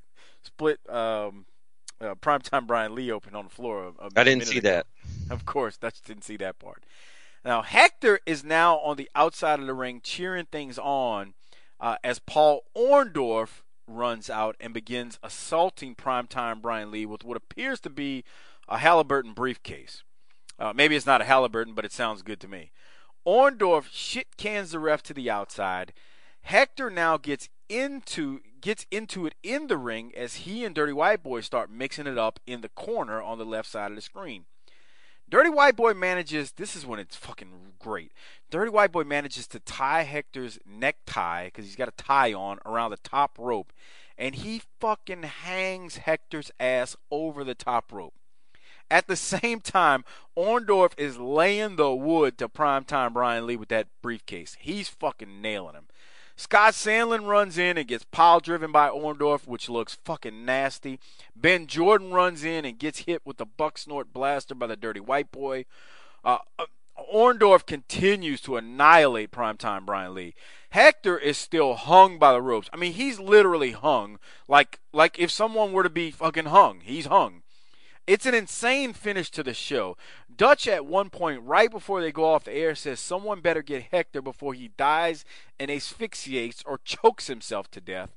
Primetime Brian Lee open on the floor. I didn't see that. Of course, Dutch didn't see that part. Now, Hector is now on the outside of the ring cheering things on as Paul Orndorff runs out and begins assaulting Primetime Brian Lee with what appears to be a Halliburton briefcase. Maybe it's not a Halliburton, but it sounds good to me. Orndorff shit cans the ref to the outside. Hector now gets into it in the ring as he and Dirty White Boy start mixing it up in the corner on the left side of the screen. Dirty White Boy manages, this is when it's fucking great. Dirty White Boy manages to tie Hector's necktie, because he's got a tie on, around the top rope, and he fucking hangs Hector's ass over the top rope. At the same time, Orndorff is laying the wood to Primetime Brian Lee with that briefcase. He's fucking nailing him. Scott Sandlin runs in and gets pile driven by Orndorff, which looks fucking nasty. Ben Jordan runs in and gets hit with the buck snort blaster by the Dirty White Boy. Orndorff continues to annihilate Primetime Brian Lee. Hector is still hung by the ropes. I mean, he's literally hung. Like if someone were to be fucking hung, he's hung. It's an insane finish to the show. Dutch at one point, right before they go off the air, says someone better get Hector before he dies and asphyxiates or chokes himself to death.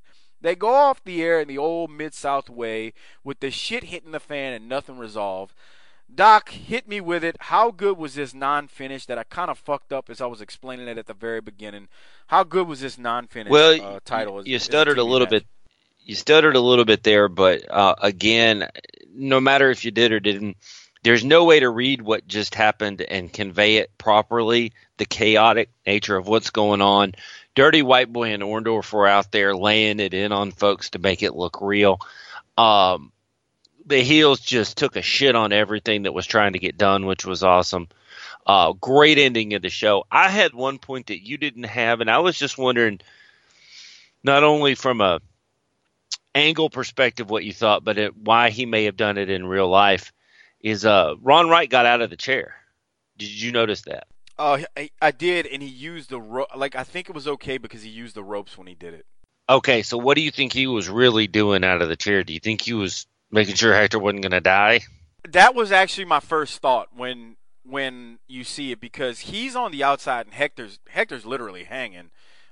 They go off the air in the old Mid-South way with the shit hitting the fan and nothing resolved. Doc, hit me with it. How good was this non-finish that I kind of fucked up as I was explaining it at the very beginning? How good was this non-finish title? You stuttered a little bit. You stuttered a little bit there, but again, no matter if you did or didn't, there's no way to read what just happened and convey it properly, the chaotic nature of what's going on. Dirty White Boy and Orndorff were out there laying it in on folks to make it look real. The heels just took a shit on everything that was trying to get done, which was awesome. Great ending of the show. I had one point that you didn't have, and I was just wondering, not only from a angle perspective what you thought, but why he may have done it in real life, is Ron Wright got out of the chair. Did you notice that? I did, and he used the rope. Like, I think it was okay because he used the ropes when he did it. Okay, so what do you think he was really doing out of the chair? Do you think he was making sure Hector wasn't going to die? That was actually my first thought when you see it, because he's on the outside and Hector's literally hanging.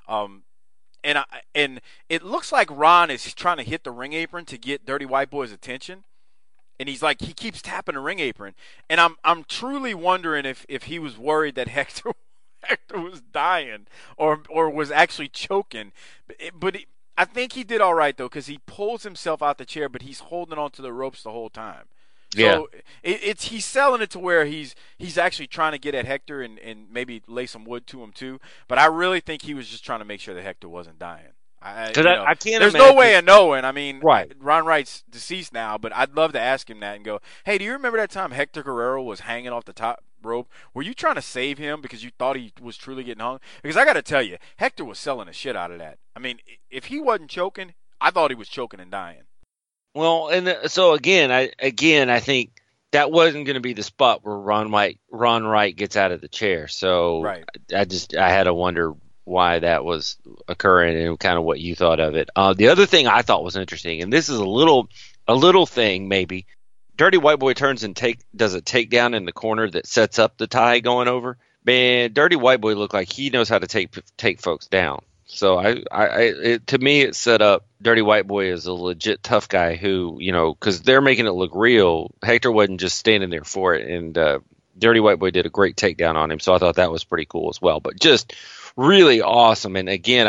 And it looks like Ron is trying to hit the ring apron to get Dirty White Boy's attention. And he keeps tapping the ring apron. And I'm truly wondering if he was worried that Hector was dying or was actually choking. But I think he did all right, though, because he pulls himself out the chair, but he's holding onto the ropes the whole time. So he's selling it to where he's actually trying to get at Hector and maybe lay some wood to him, too. But I really think he was just trying to make sure that Hector wasn't dying. I can't there's imagine. No way of knowing. I mean, right. Ron Wright's deceased now, but I'd love to ask him that and go, hey, do you remember that time Hector Guerrero was hanging off the top rope? Were you trying to save him because you thought he was truly getting hung? Because I got to tell you, Hector was selling the shit out of that. I mean, if he wasn't choking, I thought he was choking and dying. Well, and so again, I think that wasn't going to be the spot where Ron Wright gets out of the chair. So right. I had to wonder why that was occurring and kind of what you thought of it. The other thing I thought was interesting, and this is a little thing maybe, Dirty White Boy turns and does a takedown in the corner that sets up the tie going over. Man, Dirty White Boy looked like he knows how to take folks down. So to me, it set up Dirty White Boy as a legit tough guy who, because they're making it look real. Hector wasn't just standing there for it, and Dirty White Boy did a great takedown on him. So I thought that was pretty cool as well. But just really awesome. And again,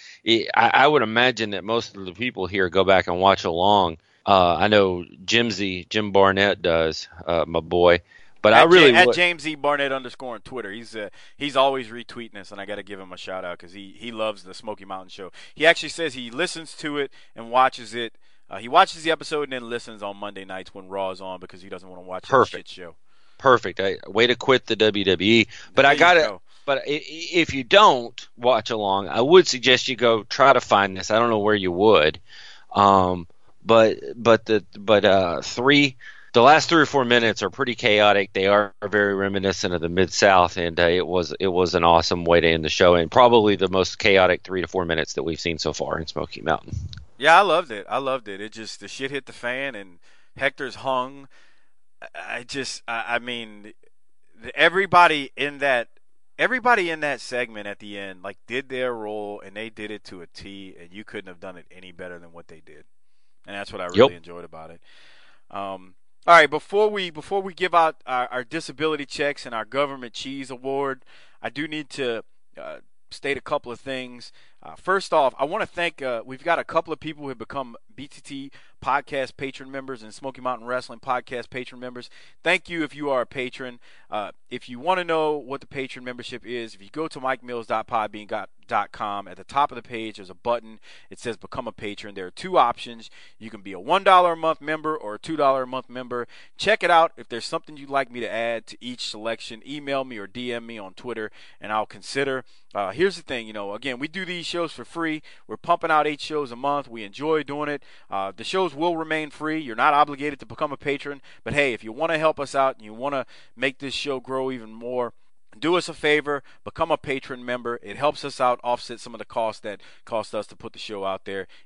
I would imagine that most of the people here go back and watch along. I know Jim Barnett does, my boy. But at at James E. Barnett _ on Twitter. He's always retweeting us, and I got to give him a shout out because he loves the Smoky Mountain Show. He actually says he listens to it and watches it. He watches the episode and then listens on Monday nights when Raw is on because he doesn't want to watch that shit show. Perfect. Way to quit the WWE. But I got it. But if you don't watch along, I would suggest you go try to find this. I don't know where you would. The last 3 or 4 minutes are pretty chaotic. They are very reminiscent of the Mid-South, and it was an awesome way to end the show, and probably the most chaotic 3 to 4 minutes that we've seen so far in Smoky Mountain. Yeah, I loved it. It just, the shit hit the fan, and Hector's hung. I mean, everybody in that segment at the end, like, did their role, and they did it to a T, and you couldn't have done it any better than what they did. And that's what I really enjoyed about it. All right, before we give out our disability checks and our government cheese award, I do need to state a couple of things. First off, I want to thank, we've got a couple of people who have become BTT podcast patron members and Smoky Mountain Wrestling podcast patron members. Thank you if you are a patron. If you want to know what the patron membership is, if you go to mikemills.podbean.com, at the top of the page there's a button. It says become a patron. There are 2 options. You can be a $1 a month member or a $2 a month member. Check it out. If there's something you'd like me to add to each selection, email me or DM me on Twitter and I'll consider. Here's the thing, again, we do these shows for free. We're pumping out 8 shows a month. We enjoy doing it. The shows will remain free. You're not obligated to become a patron. But hey, if you want to help us out and you want to make this show grow even more, do us a favor, become a patron member. It helps us out, offset some of the costs that cost us to put the show out there.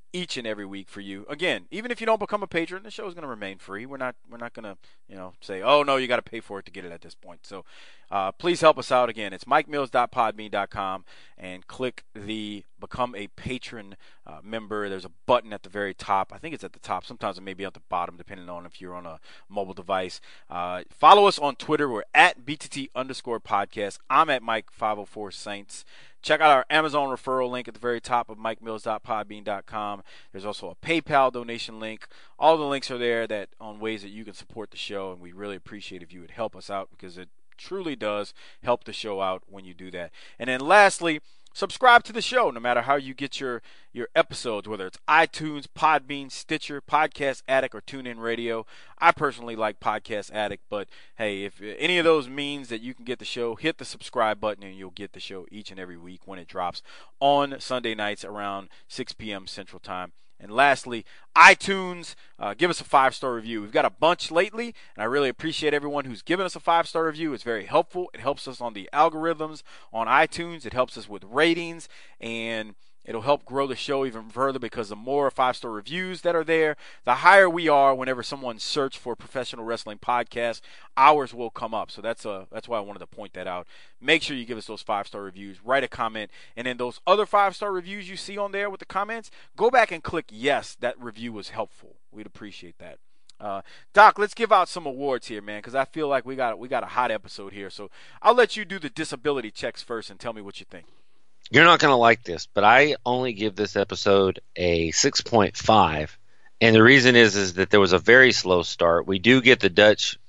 each and every week for you. Again, even if you don't become a patron, the show is going to remain free. We're not going to, say, oh no, you got to pay for it to get it at this point. So please help us out. Again, it's mikemills.podbean.com and click the become a patron member. There's a button at the very top. I think it's at the top. Sometimes it may be at the bottom, depending on if you're on a mobile device. Follow us on Twitter. We're at BTT_podcast. I'm at Mike504Saints. Check out our Amazon referral link at the very top of mikemills.podbean.com. There's also a PayPal donation link. All the links are there that on ways that you can support the show, and we really appreciate if you would help us out, because it truly does help the show out when you do that. And then lastly, subscribe to the show no matter how you get your episodes, whether it's iTunes, Podbean, Stitcher, Podcast Addict, or TuneIn Radio. I personally like Podcast Addict, but hey, if any of those means that you can get the show, hit the subscribe button and you'll get the show each and every week when it drops on Sunday nights around 6 p.m. Central Time. And lastly, iTunes, give us a 5-star review. We've got a bunch lately, and I really appreciate everyone who's given us a 5-star review. It's very helpful. It helps us on the algorithms on iTunes. It helps us with ratings, and it'll help grow the show even further, because the more 5-star reviews that are there, the higher we are whenever someone searches for professional wrestling podcast, ours will come up. So that's why I wanted to point that out. Make sure you give us those 5-star reviews, write a comment, and then those other 5-star reviews you see on there with the comments, go back and click yes, that review was helpful. We'd appreciate that. Doc, let's give out some awards here, man, because I feel like we got a hot episode here. So I'll let you do the disability checks first and tell me what you think. You're not going to like this, but I only give this episode a 6.5, and the reason is that there was a very slow start. We do get the Dutch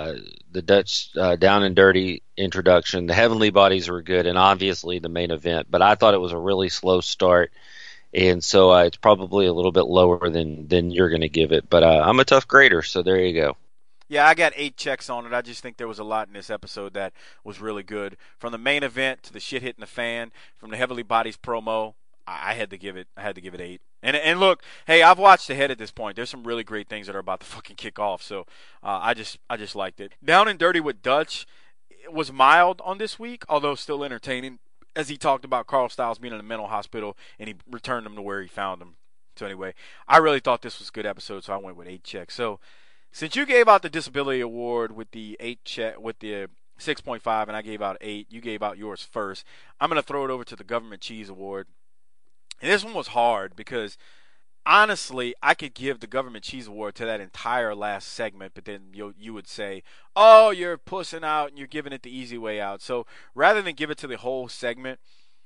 down and dirty introduction. The Heavenly Bodies were good, and obviously the main event, but I thought it was a really slow start, and so it's probably a little bit lower than you're going to give it. But I'm a tough grader, so there you go. Yeah, I got 8 checks on it. I just think there was a lot in this episode that was really good. From the main event to the shit hitting the fan, from the Heavenly Bodies promo, I had to give it 8. And look, hey, I've watched ahead at this point. There's some really great things that are about to fucking kick off. So I just liked it. Down and Dirty with Dutch was mild on this week, although still entertaining, as he talked about Carl Styles being in a mental hospital and he returned him to where he found him. So anyway, I really thought this was a good episode, so I went with 8 checks. So since you gave out the disability award with the 6.5 and I gave out 8, you gave out yours first, I'm going to throw it over to the Government Cheese Award. And this one was hard because, honestly, I could give the Government Cheese Award to that entire last segment, but then you would say, oh, you're pussing out and you're giving it the easy way out. So rather than give it to the whole segment,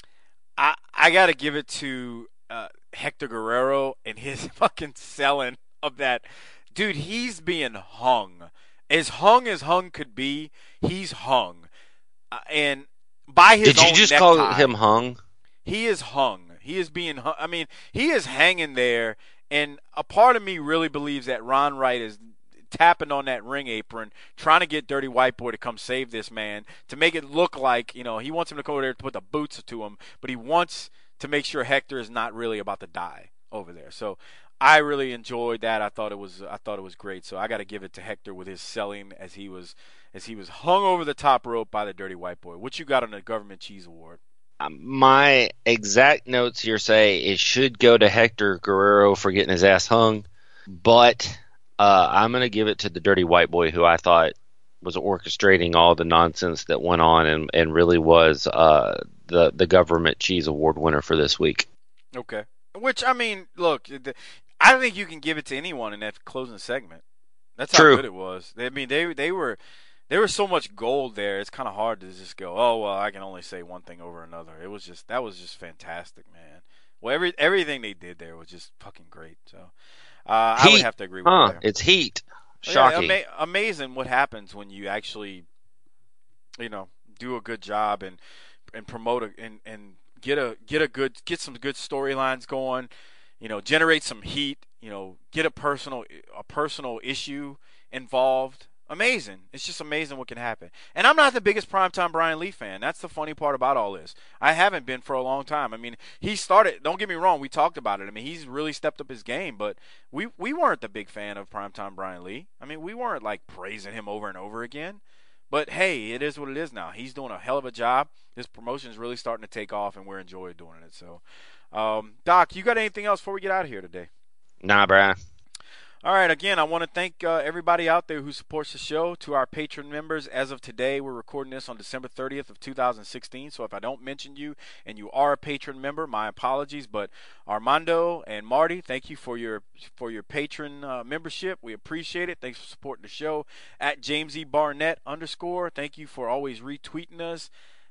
I got to give it to Hector Guerrero and his fucking selling of that. Dude, he's being hung as hung could be. He's hung, and by his own necktie. Did you just call him hung? He is hung. He is being hung. I mean, he is hanging there, and a part of me really believes that Ron Wright is tapping on that ring apron, trying to get Dirty White Boy to come save this man, to make it look like, he wants him to go over there to put the boots to him, but he wants to make sure Hector is not really about to die over there. So I really enjoyed that. I thought it was great. So I got to give it to Hector with his selling as he was hung over the top rope by the Dirty White Boy. What you got on the Government Cheese Award? My exact notes here say it should go to Hector Guerrero for getting his ass hung, but I'm going to give it to the Dirty White Boy, who I thought was orchestrating all the nonsense that went on and really was the Government Cheese Award winner for this week. Okay. Which, I mean, look, I think you can give it to anyone in that closing segment. That's how good it was. I mean, they were so much gold there. It's kind of hard to just go, oh well, I can only say one thing over another. That was just fantastic, man. Well, everything they did there was just fucking great. So I would have to agree with you there. It's heat. Shocking. Yeah, amazing what happens when you actually, do a good job and promote and get some good storylines going, generate some heat, get a personal issue involved. Amazing. It's just amazing what can happen. And I'm not the biggest primetime Brian Lee fan. That's the funny part about all this. I haven't been for a long time. I mean, he started, don't get me wrong, we talked about it. I mean, he's really stepped up his game, but we weren't the big fan of primetime Brian Lee. I mean, we weren't like praising him over and over again. But, hey, it is what it is now. He's doing a hell of a job. This promotion is really starting to take off, and we're enjoying doing it. So, Doc, you got anything else before we get out of here today? Nah, Brian. All right, again, I want to thank everybody out there who supports the show. To our patron members, as of today, we're recording this on December 30th of 2016. So if I don't mention you and you are a patron member, my apologies. But Armando and Marty, thank you for your patron membership. We appreciate it. Thanks for supporting the show. At James E. Barnett _ thank you for always retweeting us.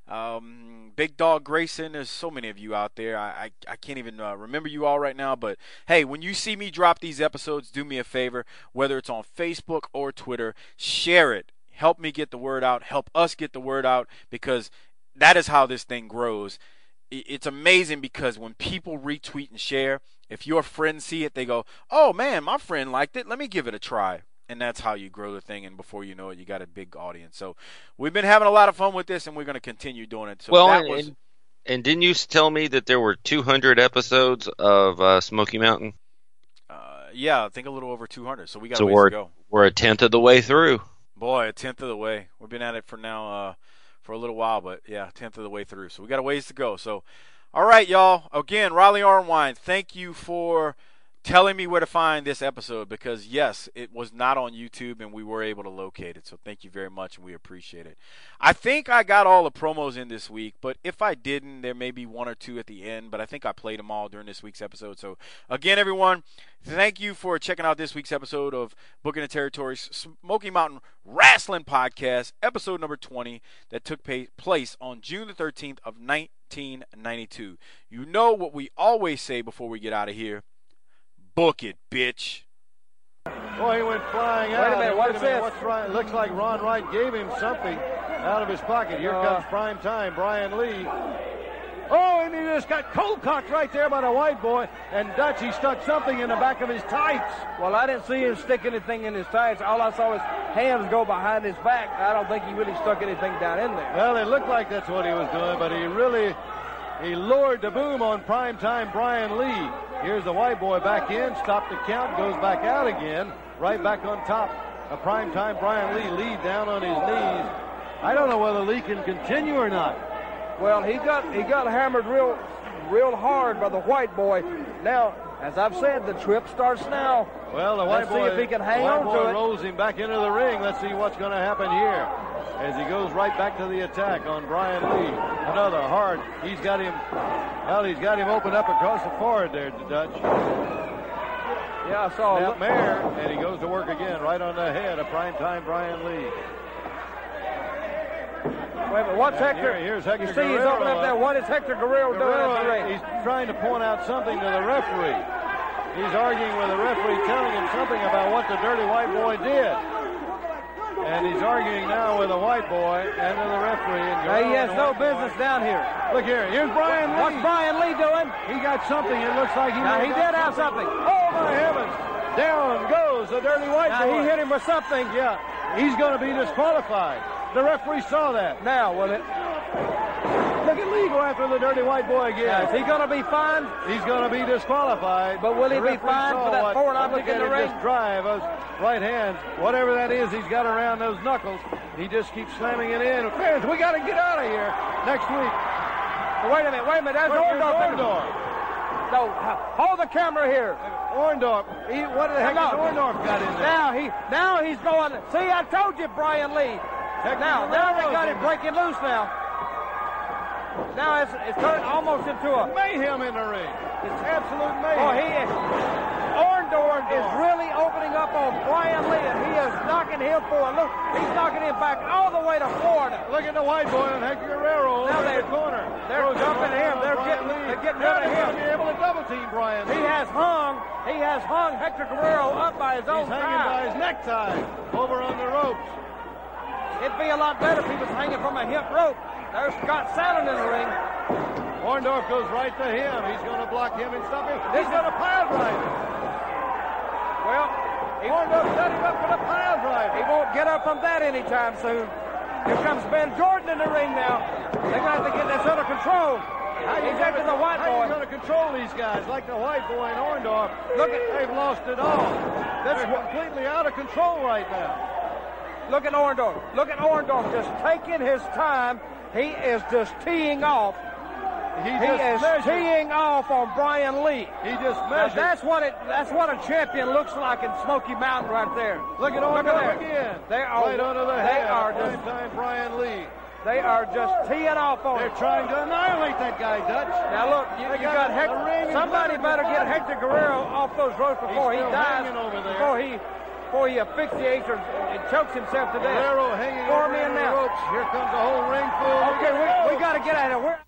Big Dog Grayson, there's so many of you out there. I can't even remember you all right now, but hey, when you see me drop these episodes, do me a favor, whether it's on Facebook or Twitter, share it. Help me get the word out. Help us get the word out, because that is how this thing grows. It's amazing, because when people retweet and share, if your friends see it, they go, oh man, my friend liked it, let me give it a try. And that's how you grow the thing, and before you know it, you got a big audience. So we've been having a lot of fun with this, and we're going to continue doing it. So well, and didn't you tell me that there were 200 episodes of Smoky Mountain? Yeah, I think a little over 200. So we got a ways to go. We're a tenth of the way through. Boy, a tenth of the way. We've been at it for now for a little while, but yeah, 10th of the way through. So we got a ways to go. So, all right, y'all. Again, Riley Arnwine, thank you for telling me where to find this episode, because yes, it was not on YouTube and we were able to locate it. So thank you very much, and we appreciate it. I think I got all the promos in this week, but if I didn't, there may be one or two at the end, but I think I played them all during this week's episode. So again, everyone, thank you for checking out this week's episode of Booking the Territory's Smoky Mountain Wrestling Podcast, episode number 20, that took place on June the 13th of 1992. You know what we always say before we get out of here. Book it, bitch. Boy, he went flying out. Wait a minute, what's this? What's right? Looks like Ron Wright gave him something out of his pocket. Here comes Prime Time, Brian Lee. Oh, and he just got cold cocked right there by the white boy. And Dutch, he stuck something in the back of his tights. Well, I didn't see him stick anything in his tights. All I saw was hands go behind his back. I don't think he really stuck anything down in there. Well, it looked like that's what he was doing, but he lured the boom on Prime Time, Brian Lee. Here's the white boy back in, stopped the count, goes back out again, right back on top of Prime Time, Brian Lee. Lee down on his knees. I don't know whether Lee can continue or not. Well, he got hammered real hard by the white boy. Now, as I've said, the trip starts now. Well, the white boy, see if he can hang on to it. Rolls him back into the ring. Let's see what's going to happen here as he goes right back to the attack on Brian Lee. Another hard. He's got him opened up across the forehead there, Dutch. Yeah, I saw that mare, and he goes to work again right on the head of Prime Time Brian Lee. Wait a minute, what's Hector? Here's Hector You see Guerrero. He's opening up there. What is Hector Guerrero doing in the ring? He's trying to point out something to the referee. He's arguing with the referee, telling him something about what the dirty white boy did. And he's arguing now with the white boy and to the referee. And he has no business down here. Look here. Here's Brian Lee. What's Brian Lee doing? He got something. It looks like he did have something. Oh, my heavens. Down goes the dirty white boy. He hit him with something. Yeah. He's going to be disqualified. The referee saw that. Now, will it? Look at Lee go after the dirty white boy again. Now, is he going to be fined? He's going to be disqualified. But will he be fined for that forward object in the ring? Just drive those right hands, whatever that is he's got around those knuckles. He just keeps slamming it in. Fans, we got to get out of here next week. Wait a minute. There's Orndorff. No, hold the camera here. Orndorff. What the heck has Orndorff got in there? Now he's going. See, I told you, Brian Lee. Now they got him breaking loose now. Now it's turned almost into a mayhem in the ring. It's absolute mayhem. Oh, Orndorff is really opening up on Brian Lee, and he is knocking him forward. Look, he's knocking him back all the way to Florida. Look at the white boy and Hector Guerrero over in the corner. They're jumping him. They're getting rid of him. Be able to double team Brian Lee. He has hung Hector Guerrero up by his own tie. He's hanging by his necktie over on the ropes. It'd be a lot better if he was hanging from a hip rope. There's Scott Salin in the ring. Orndorff goes right to him. He's going to block him and stop him. He's going to pile drive him. Well, Orndorff set him up for the pile drive. He won't get up from that anytime soon. Here comes Ben Jordan in the ring now. They're going to have to get this under control. He's after the white boy. How are you going to control these guys like the white boy and Orndorff? They've lost it all. They're completely out of control right now. Look at Orndorff. Look at Orndorff just taking his time. He is just teeing off. He is teeing off on Brian Lee. He just measured. That's what a champion looks like in Smoky Mountain right there. Look at Orndorff again. They are right under the head. They are just time Brian Lee. They are just teeing off on They're trying to annihilate that guy, Dutch. Now look, you got Hector. Somebody better get Hector Guerrero off those ropes before he dies. Over there. Before he asphyxiates or chokes himself to death. Guerrero hanging over the ropes. Here comes the whole ring full. Okay, we got to get out of here.